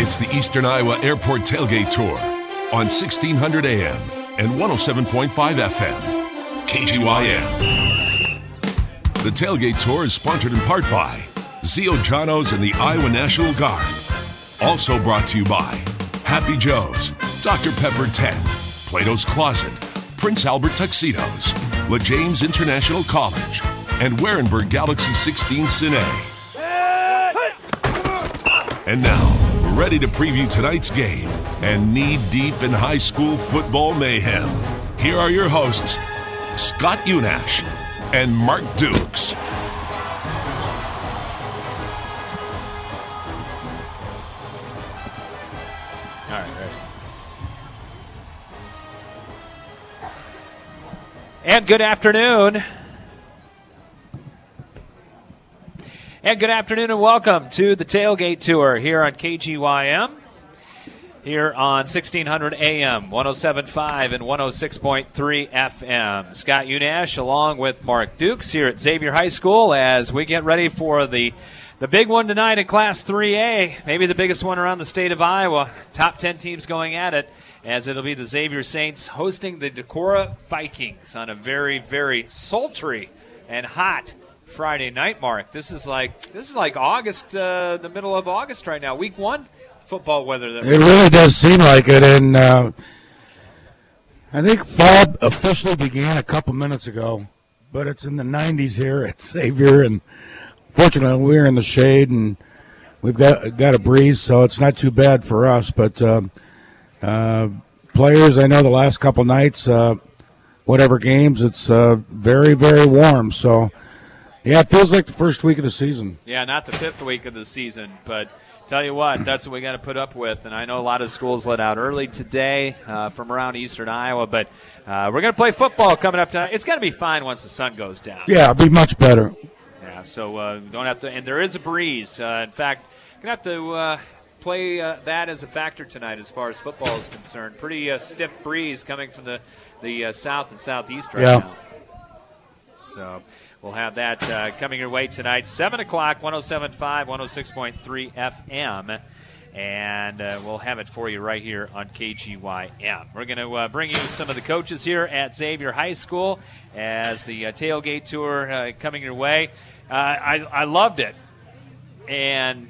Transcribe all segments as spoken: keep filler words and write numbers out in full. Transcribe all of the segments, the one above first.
It's the Eastern Iowa Airport Tailgate Tour on sixteen hundred A M and one oh seven point five F M. K G Y M. The Tailgate Tour is sponsored in part by Zio Giano's and the Iowa National Guard. Also brought to you by Happy Joe's, Doctor Pepper ten, Plato's Closet, Prince Albert Tuxedos, LaJames International College, and Warenberg Galaxy sixteen Cine. And now, ready to preview tonight's game and knee-deep in high school football mayhem, here are your hosts, Scott Unash and Mark Dukes. All right, ready. And good afternoon. And good afternoon and welcome to the Tailgate Tour here on K G Y M, here on sixteen hundred A M, one oh seven point five and one oh six point three F M. Scott Unash along with Mark Dukes here at Xavier High School as we get ready for the the big one tonight in Class three A, maybe the biggest one around the state of Iowa. Top ten teams going at it, as it'll be the Xavier Saints hosting the Decorah Vikings on a very, very sultry and hot Friday night, Mark. This is like this is like August, uh, the middle of August right now. Week one football weather. That it really does seem like it, and uh, I think fall officially began a couple minutes ago, but it's in the nineties here at Xavier, and fortunately we're in the shade, and we've got got a breeze, so it's not too bad for us. But uh, uh, players, I know the last couple nights, uh, whatever games, it's uh, very, very warm, so. Yeah, it feels like the first week of the season. Yeah, not the fifth week of the season, but tell you what, that's what we got to put up with. And I know a lot of schools let out early today uh, from around eastern Iowa, but uh, we're going to play football coming up tonight. It's going to be fine once the sun goes down. Yeah, it'll be much better. Yeah, so uh, don't have to, and there is a breeze. Uh, in fact, going to have to uh, play uh, that as a factor tonight as far as football is concerned. Pretty uh, stiff breeze coming from the the uh, south and southeast right yeah. now. So. We'll have that uh, coming your way tonight, seven o'clock, one oh seven point five, one oh six point three F M. And uh, we'll have it for you right here on K G Y M. We're going to uh, bring you some of the coaches here at Xavier High School as the uh, tailgate tour uh, coming your way. Uh, I, I loved it. And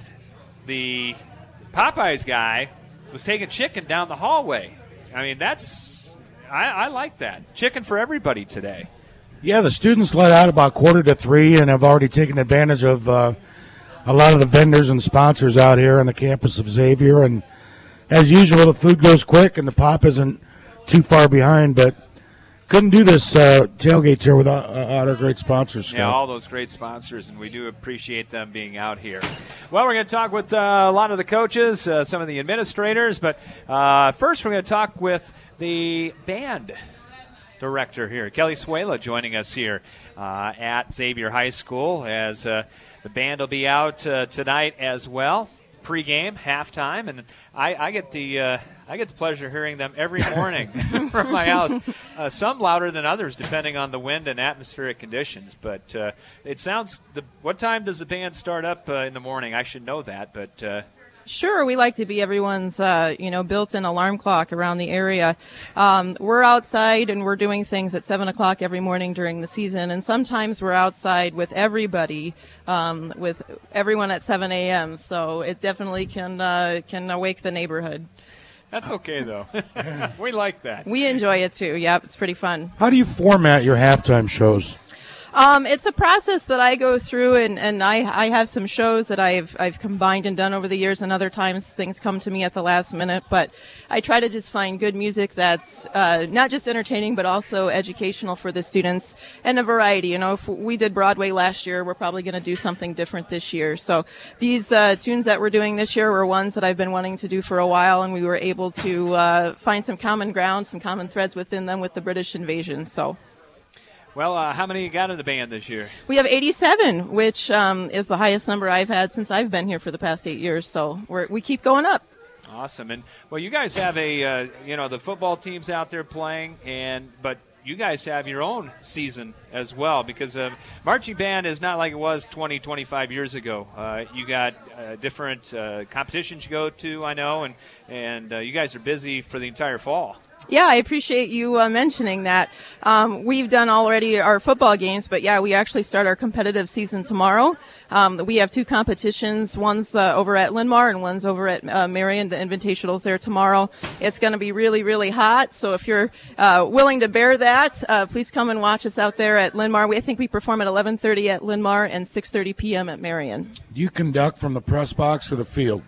the Popeyes guy was taking chicken down the hallway. I mean, that's – I, I like that. Chicken for everybody today. Yeah, the students let out about quarter to three and have already taken advantage of uh, a lot of the vendors and sponsors out here on the campus of Xavier. And as usual, the food goes quick and the pop isn't too far behind. But couldn't do this uh, tailgate tour without uh, our great sponsors, Scott. Yeah, all those great sponsors, and we do appreciate them being out here. Well, we're going to talk with uh, a lot of the coaches, uh, some of the administrators. But uh, first, we're going to talk with the band director here, Kelly Suela, joining us here uh, at Xavier High School, as uh, the band will be out uh, tonight as well, pregame, halftime, and I, I get the uh, I get the pleasure of hearing them every morning from my house. Uh, some louder than others, depending on the wind and atmospheric conditions. But uh, it sounds. The, what time does the band start up uh, in the morning? I should know that, but. Uh, Sure, we like to be everyone's, uh, you know, built-in alarm clock around the area. Um, we're outside and we're doing things at seven o'clock every morning during the season, and sometimes we're outside with everybody, um, with everyone at seven A M. So it definitely can uh, can awake the neighborhood. That's okay, though. We like that. We enjoy it too. Yep, it's pretty fun. How do you format your halftime shows? Um, it's a process that I go through, and, and I, I have some shows that I've I've combined and done over the years, and other times things come to me at the last minute. But I try to just find good music that's uh, not just entertaining, but also educational for the students, and a variety. You know, if we did Broadway last year, we're probably going to do something different this year. So these uh, tunes that we're doing this year were ones that I've been wanting to do for a while, and we were able to uh, find some common ground, some common threads within them with the British invasion. So. Well, uh, how many you got in the band this year? We have eighty-seven, which um, is the highest number I've had since I've been here for the past eight years. So we're, we keep going up. Awesome. And, well, you guys have a, uh, you know, the football team's out there playing, and but you guys have your own season as well, because uh, marching band is not like it was twenty, twenty-five years ago. Uh, you got uh, different uh, competitions you go to, I know, and, and uh, you guys are busy for the entire fall. Yeah, I appreciate you uh, mentioning that. Um, we've done already our football games, but yeah, we actually start our competitive season tomorrow. Um, we have two competitions. One's uh, over at Linmar and one's over at uh, Marion. The Invitational's there tomorrow. It's going to be really, really hot. So if you're uh, willing to bear that, uh, please come and watch us out there at Linmar. We, I think we perform at eleven thirty at Linmar and six thirty p.m. at Marion. You conduct from the press box or the field?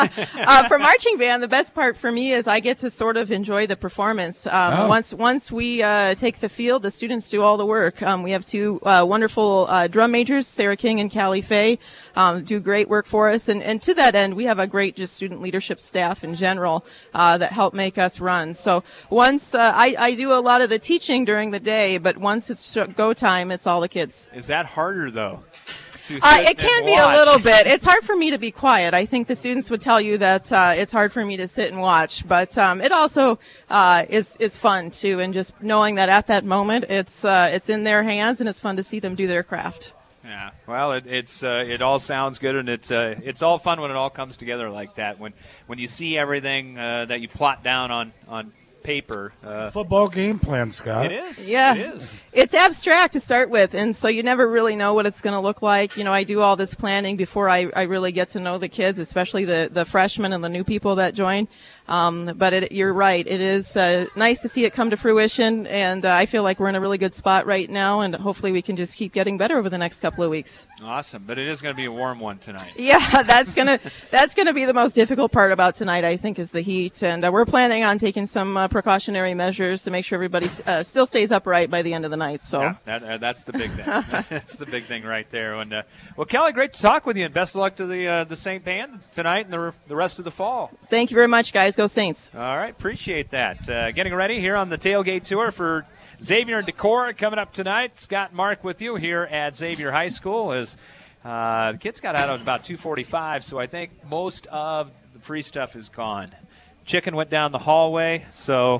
uh, for marching band, the best part for me is I get to sort of enjoy the performance. Um, oh. Once once we uh, take the field, the students do all the work. Um, we have two uh, wonderful uh, drum majors, Sarah King and Callie Fay, um, do great work for us. And, and to that end, we have a great just student leadership staff in general uh, that help make us run. So once uh, I, I do a lot of the teaching during the day, but once it's go time, it's all the kids. Is that harder, though? Uh, it can be a little bit. It's hard for me to be quiet. I think the students would tell you that uh, it's hard for me to sit and watch, but um, it also uh, is is fun too. And just knowing that at that moment, it's uh, it's in their hands, and it's fun to see them do their craft. Yeah, well, it, it's uh, it all sounds good, and it's uh, it's all fun when it all comes together like that. When when you see everything uh, that you plot down on on. paper. Uh, Football game plan, Scott. It is. Yeah. It is. It's abstract to start with, and so you never really know what it's going to look like. You know, I do all this planning before I, I really get to know the kids, especially the, the freshmen and the new people that join. Um, but it, you're right. It is uh, nice to see it come to fruition, and uh, I feel like we're in a really good spot right now, and hopefully we can just keep getting better over the next couple of weeks. Awesome. But it is going to be a warm one tonight. Yeah, that's going to that's gonna be the most difficult part about tonight, I think, is the heat. And uh, we're planning on taking some uh, precautionary measures to make sure everybody uh, still stays upright by the end of the night. So yeah, that, uh, that's the big thing. That's the big thing right there. And uh, well, Kelly, great to talk with you, and best of luck to the uh, the Saint Band tonight and the the rest of the fall. Thank you very much, guys. Go Saints. All right, appreciate that. Uh, getting ready here on the Tailgate Tour for Xavier and Decorah coming up tonight. Scott and Mark with you here at Xavier High School. As uh, the kids got out at about two forty-five, so I think most of the free stuff is gone. Chicken went down the hallway, so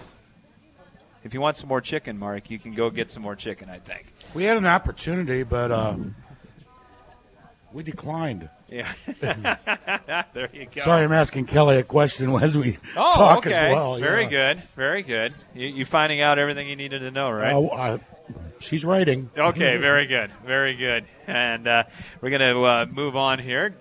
if you want some more chicken, Mark, you can go get some more chicken, I think. We had an opportunity, but uh, we declined. Yeah. There you go. Sorry, I'm asking Kelly a question as we oh, talk okay. as well. Very yeah. good. Very good. You, you finding out everything you needed to know, right? Uh, uh, she's writing. Okay, very good. Very good. And uh, we're going to uh, move on here.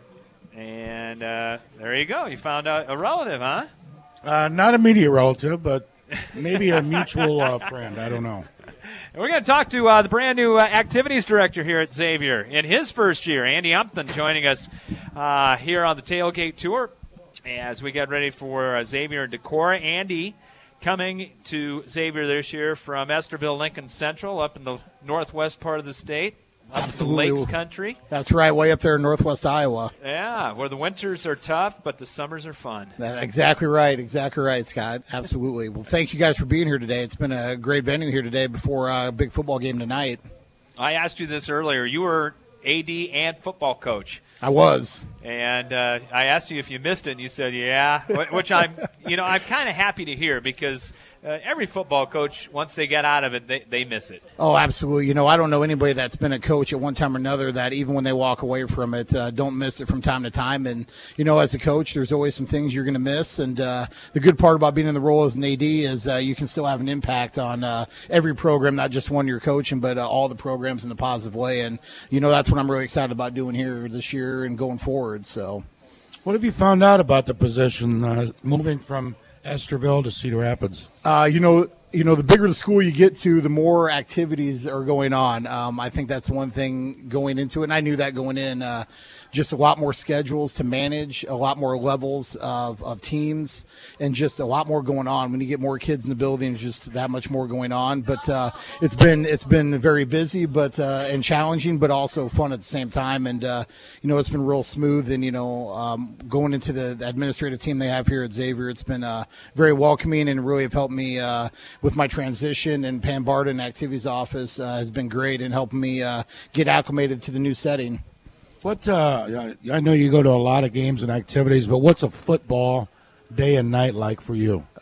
And uh, there you go. You found out a relative, huh? Uh, not immediate relative, but maybe a mutual uh, friend. I don't know. And we're going to talk to uh, the brand new uh, activities director here at Xavier in his first year, Andy Umpton, joining us uh, here on the Tailgate Tour as we get ready for uh, Xavier and Decorah. Andy coming to Xavier this year from Esterville Lincoln Central up in the northwest part of the state. Absolutely. Lakes country. That's right, way up there in northwest Iowa. Yeah, where the winters are tough, but the summers are fun. That's exactly right, exactly right, Scott. Absolutely. Well, thank you guys for being here today. It's been a great venue here today before a big football game tonight. I asked you this earlier. You were A D and football coach. I was. And uh, I asked you if you missed it, and you said, yeah, which I'm, you know, I'm kind of happy to hear because uh, every football coach, once they get out of it, they, they miss it. Oh, absolutely. You know, I don't know anybody that's been a coach at one time or another that even when they walk away from it, uh, don't miss it from time to time. And, you know, as a coach, there's always some things you're going to miss. And uh, the good part about being in the role as an A D is uh, you can still have an impact on uh, every program, not just one you're coaching, but uh, all the programs in a positive way. And, you know, that's what I'm really excited about doing here this year and going forward. So, what have you found out about the position uh, moving from Esterville to Cedar Rapids? Uh, you know, you know, the bigger the school you get to, the more activities are going on. Um, I think that's one thing going into it, and I knew that going in. Uh, just a lot more schedules to manage, a lot more levels of, of teams, and just a lot more going on. When you get more kids in the building, just that much more going on. But uh, it's been it's been very busy, but uh, and challenging, but also fun at the same time. And uh, you know, it's been real smooth. And you know, um, going into the, the administrative team they have here at Xavier, it's been uh, very welcoming and really have helped me uh, with my transition. And Pam Barden, activities office, uh, has been great in helping me uh, get acclimated to the new setting. What uh, I know you go to a lot of games and activities, but what's a football day and night like for you? Uh,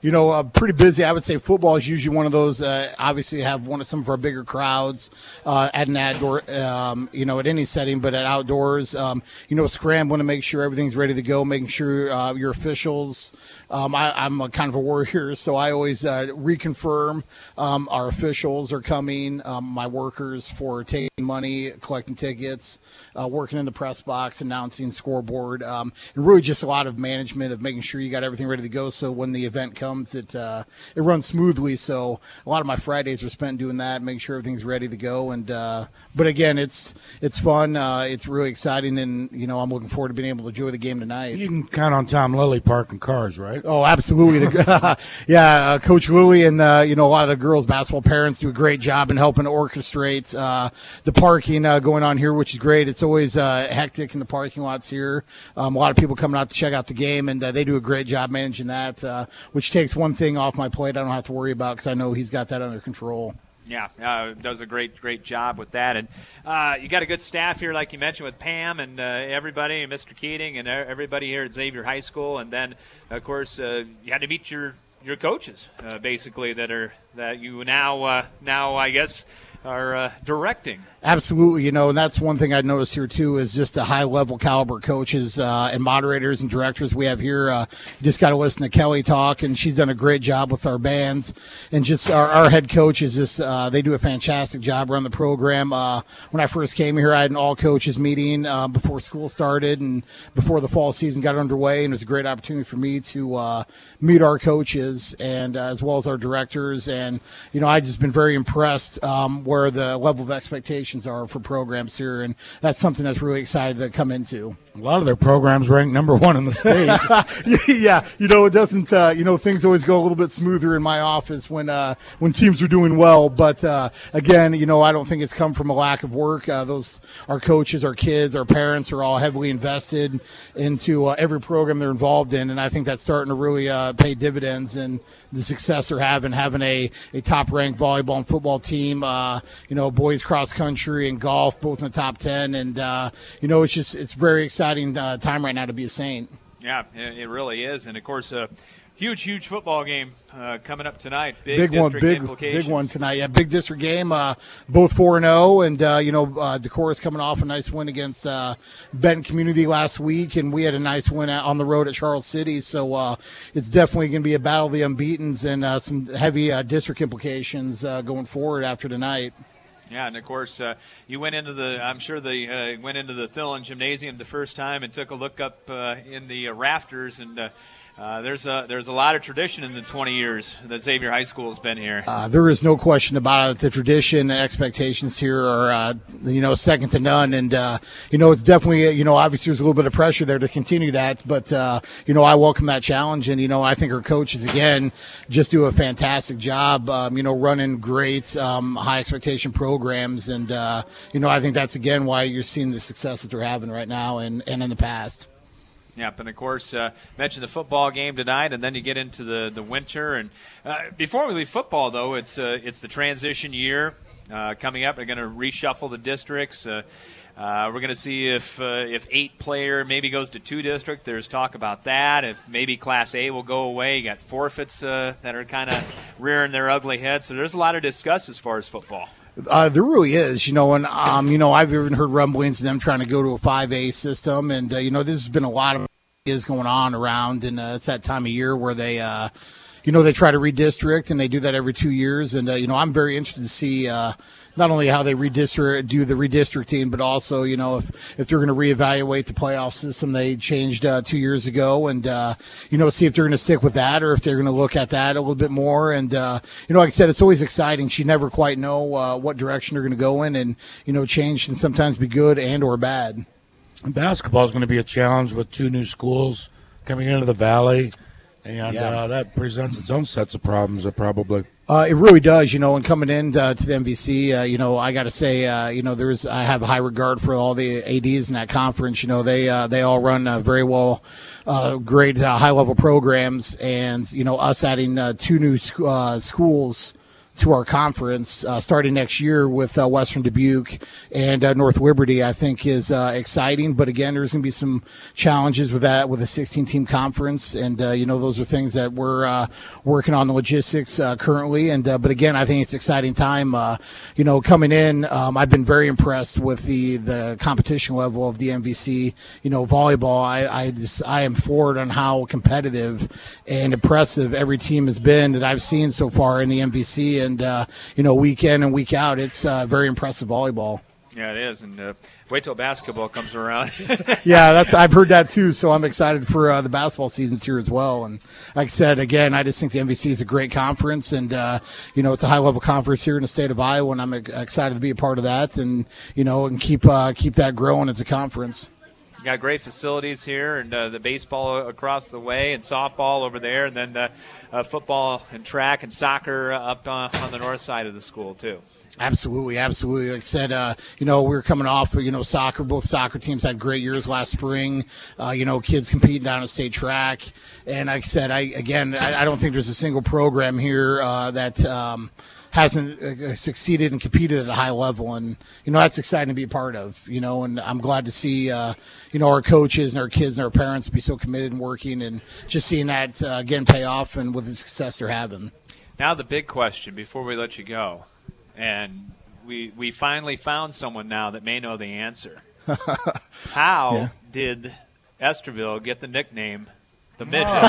you know, uh, pretty busy. I would say football is usually one of those. Uh, obviously, have one of some of our bigger crowds uh, at an outdoor, um, you know, at any setting, but at outdoors, um, you know, scrambling to make sure everything's ready to go, making sure uh, your officials. Um, I, I'm a kind of a warrior, so I always uh, reconfirm um, our officials are coming, um, my workers for taking money, collecting tickets, uh, working in the press box, announcing scoreboard, um, and really just a lot of management of making sure you got everything ready to go. So when the event comes, it uh, it runs smoothly. So a lot of my Fridays are spent doing that, making sure everything's ready to go. And uh, but again, it's it's fun, uh, it's really exciting, and you know I'm looking forward to being able to enjoy the game tonight. You can count on Tom Lilly parking cars, right? Oh, absolutely. The, yeah, uh, Coach Lilly and uh, you know a lot of the girls basketball parents do a great job in helping orchestrate uh, the parking uh, going on here, which is great. It's always uh, hectic in the parking lots here. Um, a lot of people coming out to check out the game, and uh, they do a great job managing that, uh, which takes one thing off my plate I don't have to worry about because I know he's got that under control. Yeah, uh, does a great, great job with that. And uh, you got a good staff here, like you mentioned, with Pam and uh, everybody, and Mister Keating, and everybody here at Xavier High School. And then, of course, uh, you had to meet your your coaches, uh, basically, that are that you now, uh, now I guess, are uh, directing. Absolutely, you know, and that's one thing I noticed here too is just the high-level caliber coaches uh, and moderators and directors we have here. Uh, you just got to listen to Kelly talk, and she's done a great job with our bands. And just our, our head coach is just uh, they do a fantastic job running the program. Uh, when I first came here, I had an all-coaches meeting uh, before school started and before the fall season got underway, and it was a great opportunity for me to uh, meet our coaches and uh, as well as our directors. And you know, I've just been very impressed um, where the level of expectations are for programs here, and that's something that's really excited to come into. A lot of their programs ranked number one in the state. Yeah, you know, it doesn't, uh, you know, things always go a little bit smoother in my office when uh, when teams are doing well. But, uh, again, you know, I don't think it's come from a lack of work. Uh, those our coaches, our kids, our parents are all heavily invested into uh, every program they're involved in, and I think that's starting to really uh, pay dividends in the success they're having, having a, a top-ranked volleyball and football team, uh, you know, boys cross-country and golf, both in the top ten. And, uh, you know, it's just it's very exciting. Exciting uh, time right now to be a Saint. Yeah, it really is, and of course, a uh, huge, huge football game uh, coming up tonight. Big, big one, big, implications. big one tonight. Yeah, big district game. Uh, both four and zero, and uh, you know, uh, Decorah's coming off a nice win against uh, Benton Community last week, and we had a nice win on the road at Charles City. So uh, it's definitely going to be a battle of the unbeatens and uh, some heavy uh, district implications uh, going forward after tonight. Yeah, and of course, uh, you went into the, I'm sure they uh, went into the Thillen Gymnasium the first time and took a look up uh, in the uh, rafters, and uh, uh, there's a there's a lot of tradition in the twenty years that Xavier High School has been here. Uh, there is no question about it. The tradition and expectations here are, uh, you know, second to none. And, uh, you know, it's definitely, you know, obviously there's a little bit of pressure there to continue that. But, uh, you know, I welcome that challenge. And, you know, I think our coaches, again, just do a fantastic job, um, you know, running great um, high expectation programs. And, uh, you know, I think that's, again, why you're seeing the success that they're having right now and, and in the past. Yep, and of course, uh, mentioned the football game tonight, and then you get into the, the winter. And uh, before we leave football, though, it's uh, it's the transition year uh, coming up. They're going to reshuffle the districts. Uh, uh, we're going to see if uh, if eight player maybe goes to two district. There's talk about that. If maybe Class A will go away. You got forfeits uh, that are kind of rearing their ugly head. So there's a lot to discuss as far as football. Uh, there really is, you know, and, um, you know, I've even heard rumblings of them trying to go to a five A system. And, uh, you know, there's been a lot of ideas going on around, and uh, it's that time of year where they, uh, you know, they try to redistrict, and they do that every two years. And, uh, you know, I'm very interested to see uh, not only how they redistrict, do the redistricting, but also, you know, if, if they're going to reevaluate the playoff system they changed uh, two years ago, and, uh, you know, see if they're going to stick with that or if they're going to look at that a little bit more. And, uh, you know, like I said, it's always exciting. You never quite know uh, what direction they're going to go in, and, you know, change can sometimes be good and or bad. Basketball is going to be a challenge with two new schools coming into the Valley, and Yeah. uh, that presents its own sets of problems, uh, probably. Uh, it really does, you know, and coming in uh, to the M V C, uh, you know, I got to say, uh, you know, there's I have a high regard for all the A Ds in that conference. You know, they uh, they all run uh, very well, uh, great uh, high level programs, and you know, us adding uh, two new sc- uh, schools to our conference uh, starting next year with uh, Western Dubuque and uh, North Liberty, I think is uh, exciting. But again, there's going to be some challenges with that with a sixteen-team conference, and uh, you know those are things that we're uh, working on the logistics uh, currently. And uh, but again, I think it's an exciting time. Uh, you know, coming in, um, I've been very impressed with the the competition level of the M V C. You know, volleyball, I I just I am floored on how competitive and impressive every team has been that I've seen so far in the M V C. And, uh, you know, week in and week out, it's uh, very impressive volleyball. Yeah, it is. And uh, wait till basketball comes around. Yeah, that's I've heard that too. So I'm excited for uh, the basketball seasons here as well. And like I said, again, I just think the M V C is a great conference. And, uh, you know, it's a high-level conference here in the state of Iowa, and I'm excited to be a part of that and, you know, and keep, uh, keep that growing as a conference. Got great facilities here, and uh, the baseball across the way, and softball over there, and then uh, uh, football and track and soccer up on, on the north side of the school too. Absolutely, absolutely. Like I said, uh, you know, we were coming off, you know, soccer. Both soccer teams had great years last spring. Uh, you know, kids competing down at state track. And like I said, I again, I, I don't think there's a single program here uh, that um, – hasn't uh, succeeded and competed at a high level, and you know that's exciting to be a part of. You know, and I'm glad to see uh, you know our coaches and our kids and our parents be so committed and working, and just seeing that uh, again pay off and with the success they're having. Now the big question before we let you go, and we we finally found someone now that may know the answer. How yeah. did Estherville get the nickname the Midgets?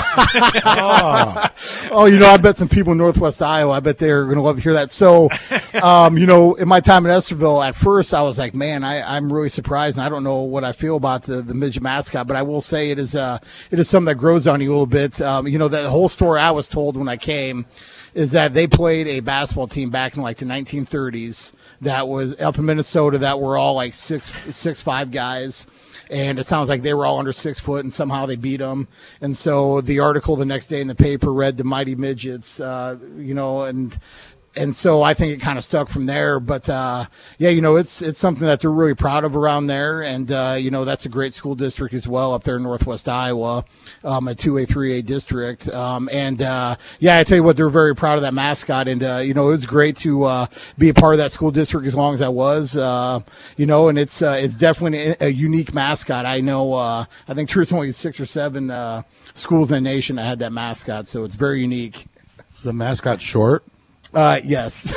oh. oh, you know, I bet some people in Northwest Iowa, I bet they're going to love to hear that. So, um, you know, in my time in Estherville, at first I was like, man, I, I'm really surprised, and I don't know what I feel about the, the midget mascot, but I will say it is uh, it is something that grows on you a little bit. Um, you know, the whole story I was told when I came is that they played a basketball team back in like the nineteen thirties that was up in Minnesota that were all like six, six, five guys. And it sounds like they were all under six foot, and somehow they beat them. And so the article the next day in the paper read the Mighty Midgets, uh, you know, and and so I think it kind of stuck from there. But, uh, yeah, you know, it's it's something that they're really proud of around there. And, uh, you know, that's a great school district as well up there in Northwest Iowa, um, a two A, three A district. Um, and, uh, yeah, I tell you what, they're very proud of that mascot. And, uh, you know, it was great to uh, be a part of that school district as long as I was, uh, you know, and it's uh, it's definitely a, a unique mascot. I know uh, I think there's only six or seven uh, schools in the nation that had that mascot, so it's very unique. Is the mascot short? Uh, yes.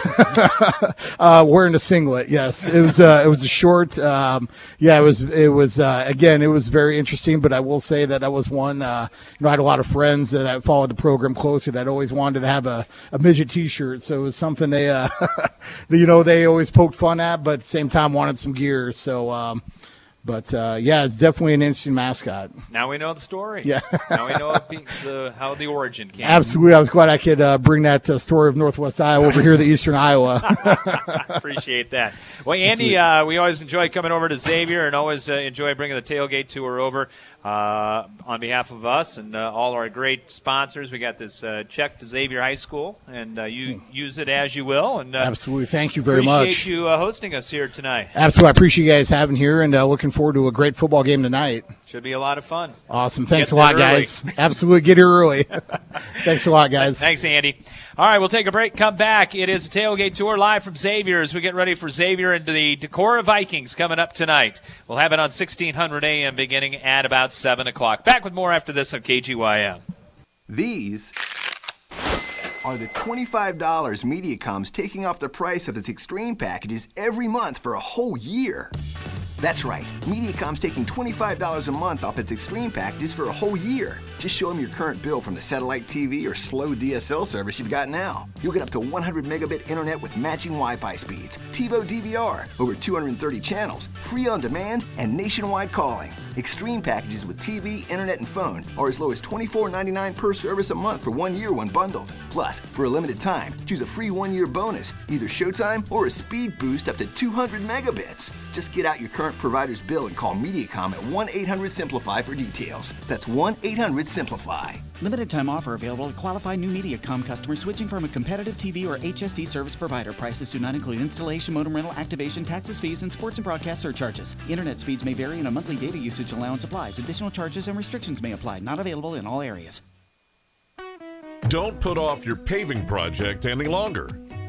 uh, wearing a singlet. Yes. It was, uh, it was a short, um, yeah, it was, it was, uh, again, it was very interesting, but I will say that I was one, uh, you know, I had a lot of friends that I followed the program closely that always wanted to have a, a midget t-shirt. So it was something they, uh, you know, they always poked fun at, but at the same time wanted some gear. So, um, But, uh, yeah, it's definitely an interesting mascot. Now we know the story. Yeah. Now we know the, how the origin came. Absolutely. I was glad I could uh, bring that uh, story of Northwest Iowa over here to Eastern Iowa. Appreciate that. Well, Andy, uh, we always enjoy coming over to Xavier and always uh, enjoy bringing the tailgate tour over uh, on behalf of us and uh, all our great sponsors. We got this uh, check to Xavier High School, and uh, you use it as you will. And uh, Absolutely. Thank you very appreciate much. Appreciate you uh, hosting us here tonight. Absolutely. I appreciate you guys having here, and uh, looking forward to a great football game tonight. Should be a lot of fun. Awesome. Thanks Get a lot, early. guys. Absolutely. Get here early. Thanks a lot, guys. Thanks, Andy. All right, we'll take a break, come back. It is a tailgate tour live from Xavier as we get ready for Xavier and the Decorah Vikings coming up tonight. We'll have it on sixteen hundred A M beginning at about seven o'clock. Back with more after this on K G Y M. These are the twenty-five dollars Mediacom's taking off the price of its Extreme packages every month for a whole year. That's right, Mediacom's taking twenty-five dollars a month off its Extreme packages for a whole year. Just show them your current bill from the satellite T V or slow D S L service you've got now. You'll get up to one hundred megabit internet with matching Wi-Fi speeds, TiVo D V R, over two hundred thirty channels, free on demand, and nationwide calling. Extreme packages with T V, internet, and phone are as low as twenty-four ninety-nine per service a month for one year when bundled. Plus, for a limited time, choose a free one-year bonus, either Showtime or a speed boost up to two hundred megabits. Just get out your current provider's bill and call Mediacom at one eight hundred SIMPLIFY for details. That's one eight hundred SIMPLIFY. Limited time offer available to qualified new Mediacom customers switching from a competitive T V or H S D service provider. Prices do not include installation, modem rental, activation, taxes, fees, and sports and broadcast surcharges. Internet speeds may vary and a monthly data usage allowance applies. Additional charges and restrictions may apply. Not available in all areas. Don't put off your paving project any longer.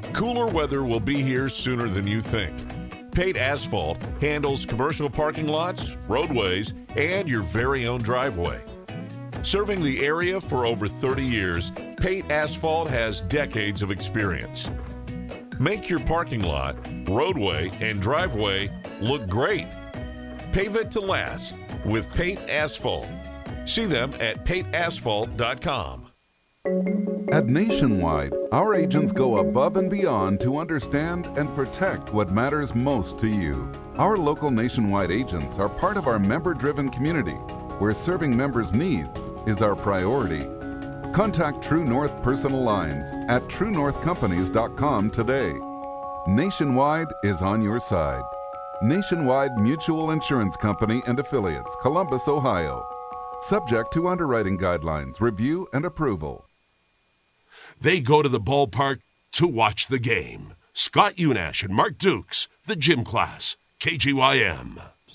Cooler weather will be here sooner than you think. Pate Asphalt handles commercial parking lots, roadways, and your very own driveway. Serving the area for over thirty years, Pate Asphalt has decades of experience. Make your parking lot, roadway, and driveway look great. Pave it to last with Pate Asphalt. See them at pate asphalt dot com. At Nationwide, our agents go above and beyond to understand and protect what matters most to you. Our local Nationwide agents are part of our member-driven community, where serving members' needs is our priority. Contact True North Personal Lines at true north companies dot com today. Nationwide is on your side. Nationwide Mutual Insurance Company and Affiliates, Columbus, Ohio. Subject to underwriting guidelines, review, and approval. They go to the ballpark to watch the game. Scott Unash and Mark Dukes, the gym class, K G Y M.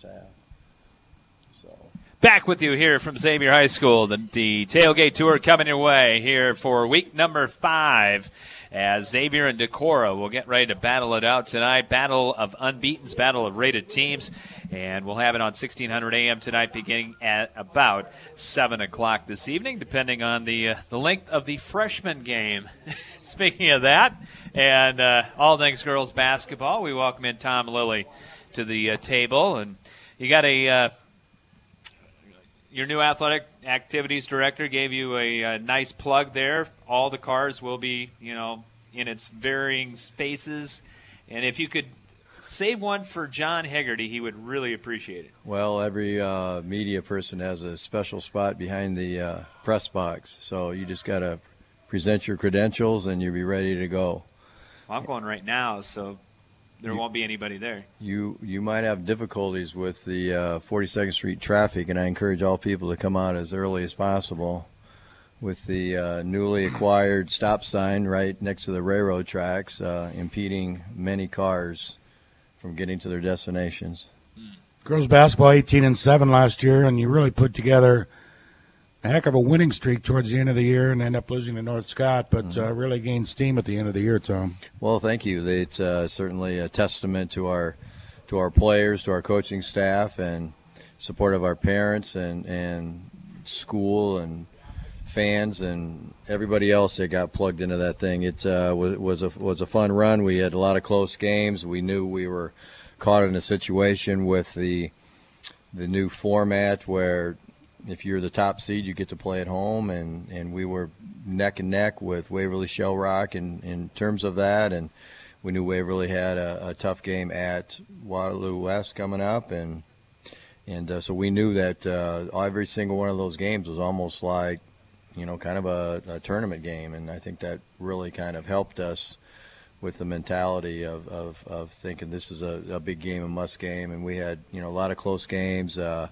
Back with you here from Xavier High School. The, the Tailgate Tour coming your way here for week number five, as Xavier and Decorah will get ready to battle it out tonight. Battle of unbeatens, battle of rated teams. And we'll have it on sixteen hundred A M tonight beginning at about seven o'clock this evening, depending on the uh, the length of the freshman game. Speaking of that, and uh, all things girls basketball, we welcome in Tom Lilly to the uh, table. And you got a uh, your new athletic activities director gave you a, a nice plug there. All the cars will be, you know, in its varying spaces. And if you could save one for John Hegarty, he would really appreciate it. Well, every uh, media person has a special spot behind the uh, press box. So you just got to present your credentials and you'll be ready to go. Well, I'm going right now, so there you, won't be anybody there. You you might have difficulties with the uh, forty-second Street traffic, and I encourage all people to come out as early as possible. With the uh, newly acquired stop sign right next to the railroad tracks, uh, impeding many cars from getting to their destinations. Girls basketball eighteen and seven last year, and you really put together a heck of a winning streak towards the end of the year and end up losing to North Scott, but mm-hmm. uh, really gained steam at the end of the year, Tom. Well, thank you. It's uh, certainly a testament to our to our players, to our coaching staff, and support of our parents and, and school and fans and everybody else that got plugged into that thing. It uh, was, was, a, was a fun run. We had a lot of close games. We knew we were caught in a situation with the the new format where if you're the top seed, you get to play at home, and, and we were neck and neck with Waverly Shell Rock in, in terms of that, and we knew Waverly had a, a tough game at Waterloo West coming up, and and uh, so we knew that uh, every single one of those games was almost like, you know, kind of a, a tournament game, and I think that really kind of helped us with the mentality of, of, of thinking this is a, a big game, a must game, and we had, you know, a lot of close games, uh,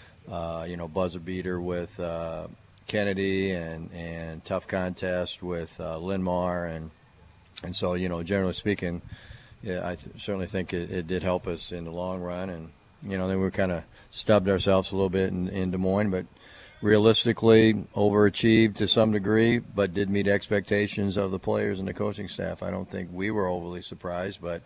uh, you know, buzzer beater with uh, Kennedy and, and tough contest with uh, Linmar, and and so, you know, generally speaking, yeah, I th- certainly think it, it did help us in the long run, and, you know, then we kind of stubbed ourselves a little bit in, in Des Moines, but realistically overachieved to some degree, but did meet expectations of the players and the coaching staff. I don't think we were overly surprised, but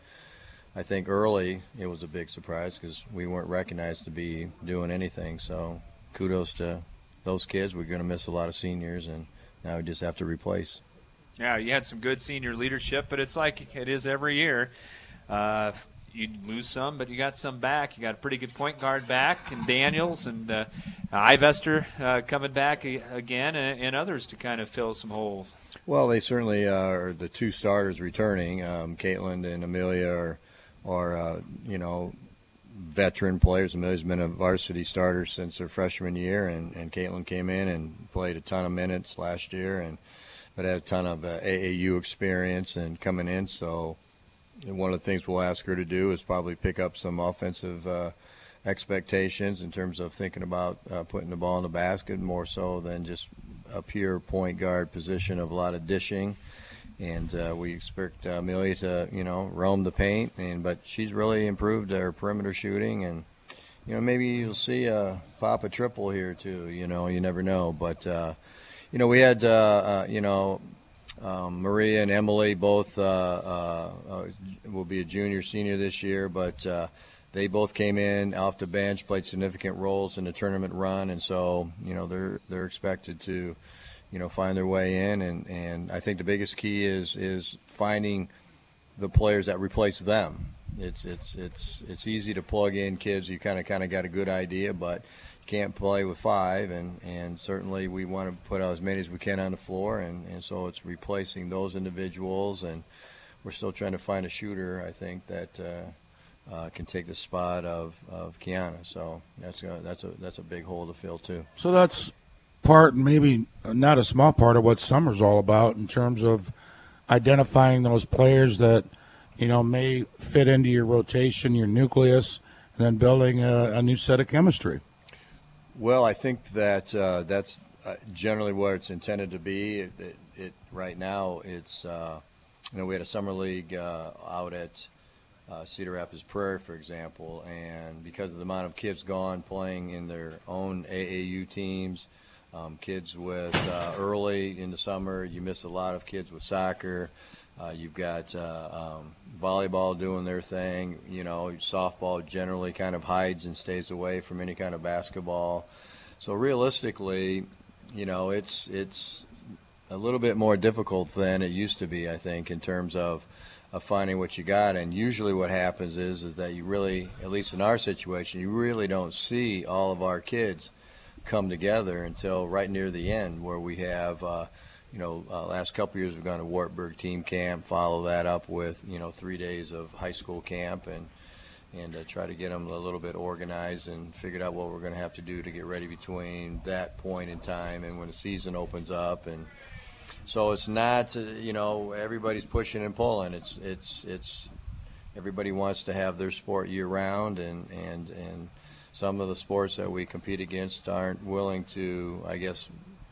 I think early it was a big surprise because we weren't recognized to be doing anything. So kudos to those kids. We're going to miss a lot of seniors, and now we just have to replace. Yeah, you had some good senior leadership, but it's like it is every year. Uh, you lose some, but you got some back. You got a pretty good point guard back, and Daniels and uh, Ivester uh, coming back again, and, and others to kind of fill some holes. Well, they certainly are the two starters returning. Um, Caitlin and Amelia are, are uh, you know, veteran players. Amelia's been a varsity starter since her freshman year, and, and Caitlin came in and played a ton of minutes last year, and but had a ton of uh, A A U experience and coming in, so and one of the things we'll ask her to do is probably pick up some offensive uh, expectations in terms of thinking about uh, putting the ball in the basket more so than just a pure point guard position of a lot of dishing. And uh, we expect uh, Amelia to, you know, roam the paint, and but she's really improved her perimeter shooting, and you know maybe you'll see a pop a triple here too. You know, you never know, but uh, you know we had uh, uh, you know. um, Maria and Emily both uh, uh, uh, will be a junior, senior this year, but uh, they both came in off the bench, played significant roles in the tournament run, and so you know they're they're expected to, you know, find their way in, and, and I think the biggest key is is finding the players that replace them. It's it's it's it's easy to plug in kids. You kind of kind of got a good idea, but you can't play with five, and, and certainly we want to put out as many as we can on the floor, and, and so it's replacing those individuals, and we're still trying to find a shooter, I think, that uh, uh, can take the spot of, of Kiana. So that's a, that's a that's a big hole to fill too. So that's part, maybe not a small part, of what summer's all about in terms of identifying those players that, you know, may fit into your rotation, your nucleus, and then building a, a new set of chemistry. Well, I think that uh, that's uh, generally where it's intended to be. It, it, it right now, it's uh, you know, we had a summer league uh, out at uh, Cedar Rapids Prairie, for example, and because of the amount of kids gone playing in their own A A U teams, um, kids with uh, early in the summer, you miss a lot of kids with soccer. Uh, you've got uh, um, volleyball doing their thing. You know, softball generally kind of hides and stays away from any kind of basketball. So realistically, you know, it's it's a little bit more difficult than it used to be, I think, in terms of, of finding what you got. And usually what happens is is that you really, at least in our situation, you really don't see all of our kids come together until right near the end, where we have uh, – You know, uh, last couple of years we've gone to Wartburg team camp, follow that up with, you know, three days of high school camp, and and uh, try to get them a little bit organized and figured out what we're going to have to do to get ready between that point in time and when the season opens up. And so it's not, uh, you know, everybody's pushing and pulling. It's it's it's everybody wants to have their sport year round, and and and some of the sports that we compete against aren't willing to, I guess.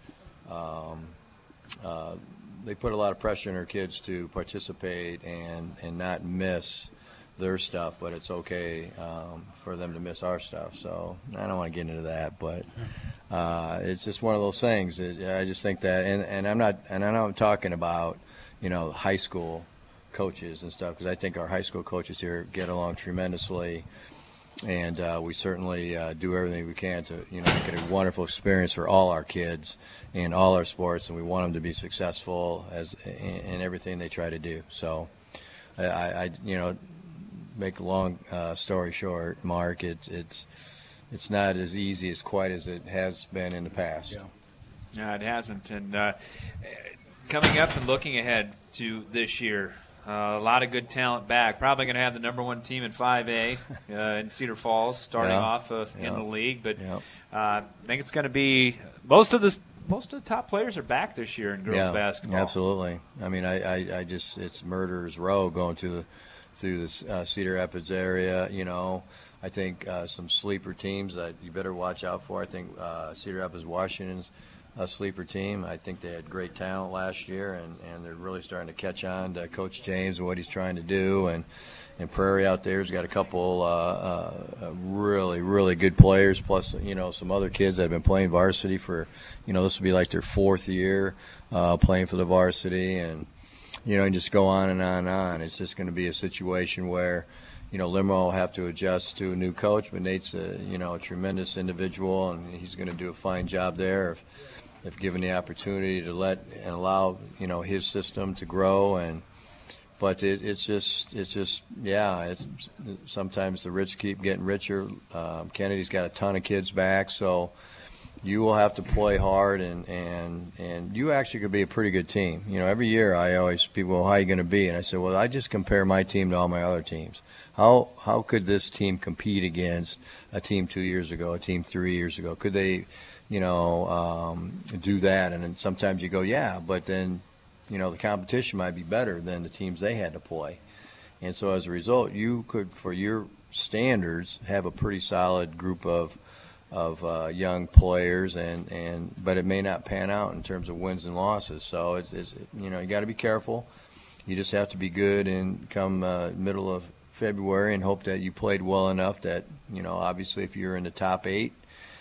Um, Uh, they put a lot of pressure on our kids to participate and, and not miss their stuff, but it's okay um, for them to miss our stuff. So I don't want to get into that, but uh, it's just one of those things. It, I just think that, and, and I'm not, and I know I'm talking about, you know, high school coaches and stuff, because I think our high school coaches here get along tremendously. And uh, we certainly uh, do everything we can to, you know, make it a wonderful experience for all our kids in all our sports, and we want them to be successful as in, in everything they try to do. So, I, I you know, make a long uh, story short, Mark, it's it's it's not as easy as quite as it has been in the past. Yeah, yeah, it hasn't. And uh, coming up and looking ahead to this year. Uh, a lot of good talent back. Probably going to have the number one team in five A uh, in Cedar Falls starting yeah. off uh, yeah. in the league. But yeah. uh, I think it's going to be most of the most of the top players are back this year in girls yeah, basketball. Absolutely. I mean, I, I, I just it's murderer's row going to the through this uh, Cedar Rapids area. You know, I think uh, some sleeper teams that you better watch out for. I think uh, Cedar Rapids Washington's a sleeper team. I think they had great talent last year, and, and they're really starting to catch on to Coach James and what he's trying to do. And, and Prairie out there has got a couple uh, uh, really, really good players, plus, you know, some other kids that have been playing varsity for, you know, this will be like their fourth year uh, playing for the varsity. And, you know, and just go on and on and on. It's just going to be a situation where, you know, Limerick will have to adjust to a new coach, but Nate's a, you know, a tremendous individual, and he's going to do a fine job there if, if given the opportunity to let and allow, you know, his system to grow. And but it, it's just it's just yeah it's sometimes the rich keep getting richer. um, Kennedy's got a ton of kids back, so you will have to play hard, and and and you actually could be a pretty good team. You know, every year I always people, well, how are you going to be? And I said, well, I just compare my team to all my other teams. How how could this team compete against a team two years ago, a team three years ago? Could they, you know, um, do that? And then sometimes you go, yeah, but then, you know, the competition might be better than the teams they had to play. And so as a result, you could, for your standards, have a pretty solid group of of uh, young players, and, and but it may not pan out in terms of wins and losses. So it's, it's you know, you got to be careful. You just have to be good and come uh, middle of February and hope that you played well enough that, you know, obviously if you're in the top eight,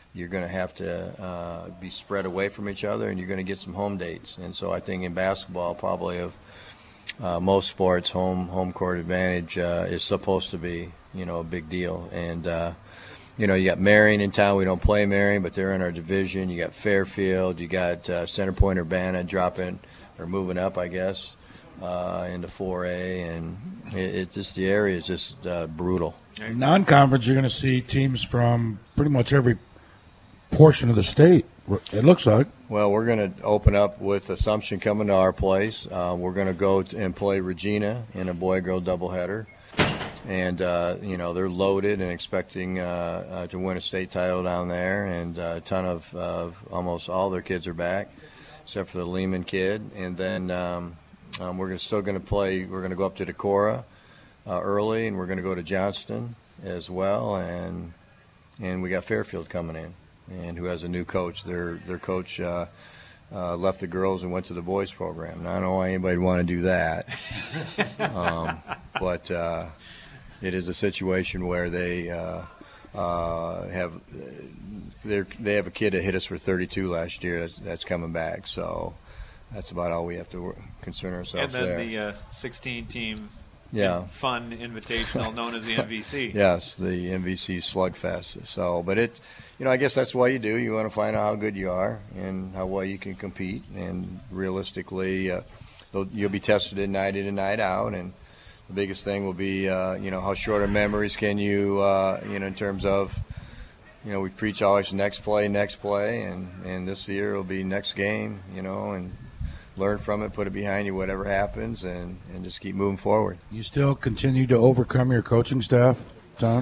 you're going to have to uh, be spread away from each other, and you're going to get some home dates. And so I think in basketball, probably of uh, most sports, home home court advantage uh, is supposed to be, you know, a big deal. And uh, you know, you got Marion in town. We don't play Marion, but they're in our division. You got Fairfield. You got uh, Center Point Urbana dropping or moving up, I guess, uh, into four A, and it, it's just the area is just uh, brutal. Non-conference, you're going to see teams from pretty much every portion of the state. It looks like. Well, we're going to open up with Assumption coming to our place. Uh, we're going to go t- and play Regina in a boy-girl doubleheader. And, uh, you know, they're loaded and expecting uh, uh, to win a state title down there. And uh, a ton of uh, almost all their kids are back, except for the Lehman kid. And then um, um, we're still going to play. We're going to go up to Decorah uh, early, and we're going to go to Johnston as well. And and we got Fairfield coming in, and who has a new coach. Their their coach uh, uh, left the girls and went to the boys program. Now, I don't know why anybody would want to do that, um, but uh, it is a situation where they uh, uh, have they they have a kid that hit us for thirty-two last year. That's that's coming back. So that's about all we have to work, concern ourselves there. And then there. the uh, sixteen team. Yeah. Fun invitational known as the M V C. Yes, the M V C Slugfest. So, but it, you know, I guess that's why you do. You want to find out how good you are and how well you can compete. And realistically, uh, you'll be tested at night in and night out. And the biggest thing will be, uh, you know, how short of memories can you, uh, you know, in terms of, you know, we preach always next play, next play, and and this year will be next game, you know, and learn from it, put it behind you, whatever happens, and, and just keep moving forward. You still continue to overcome your coaching staff, Tom?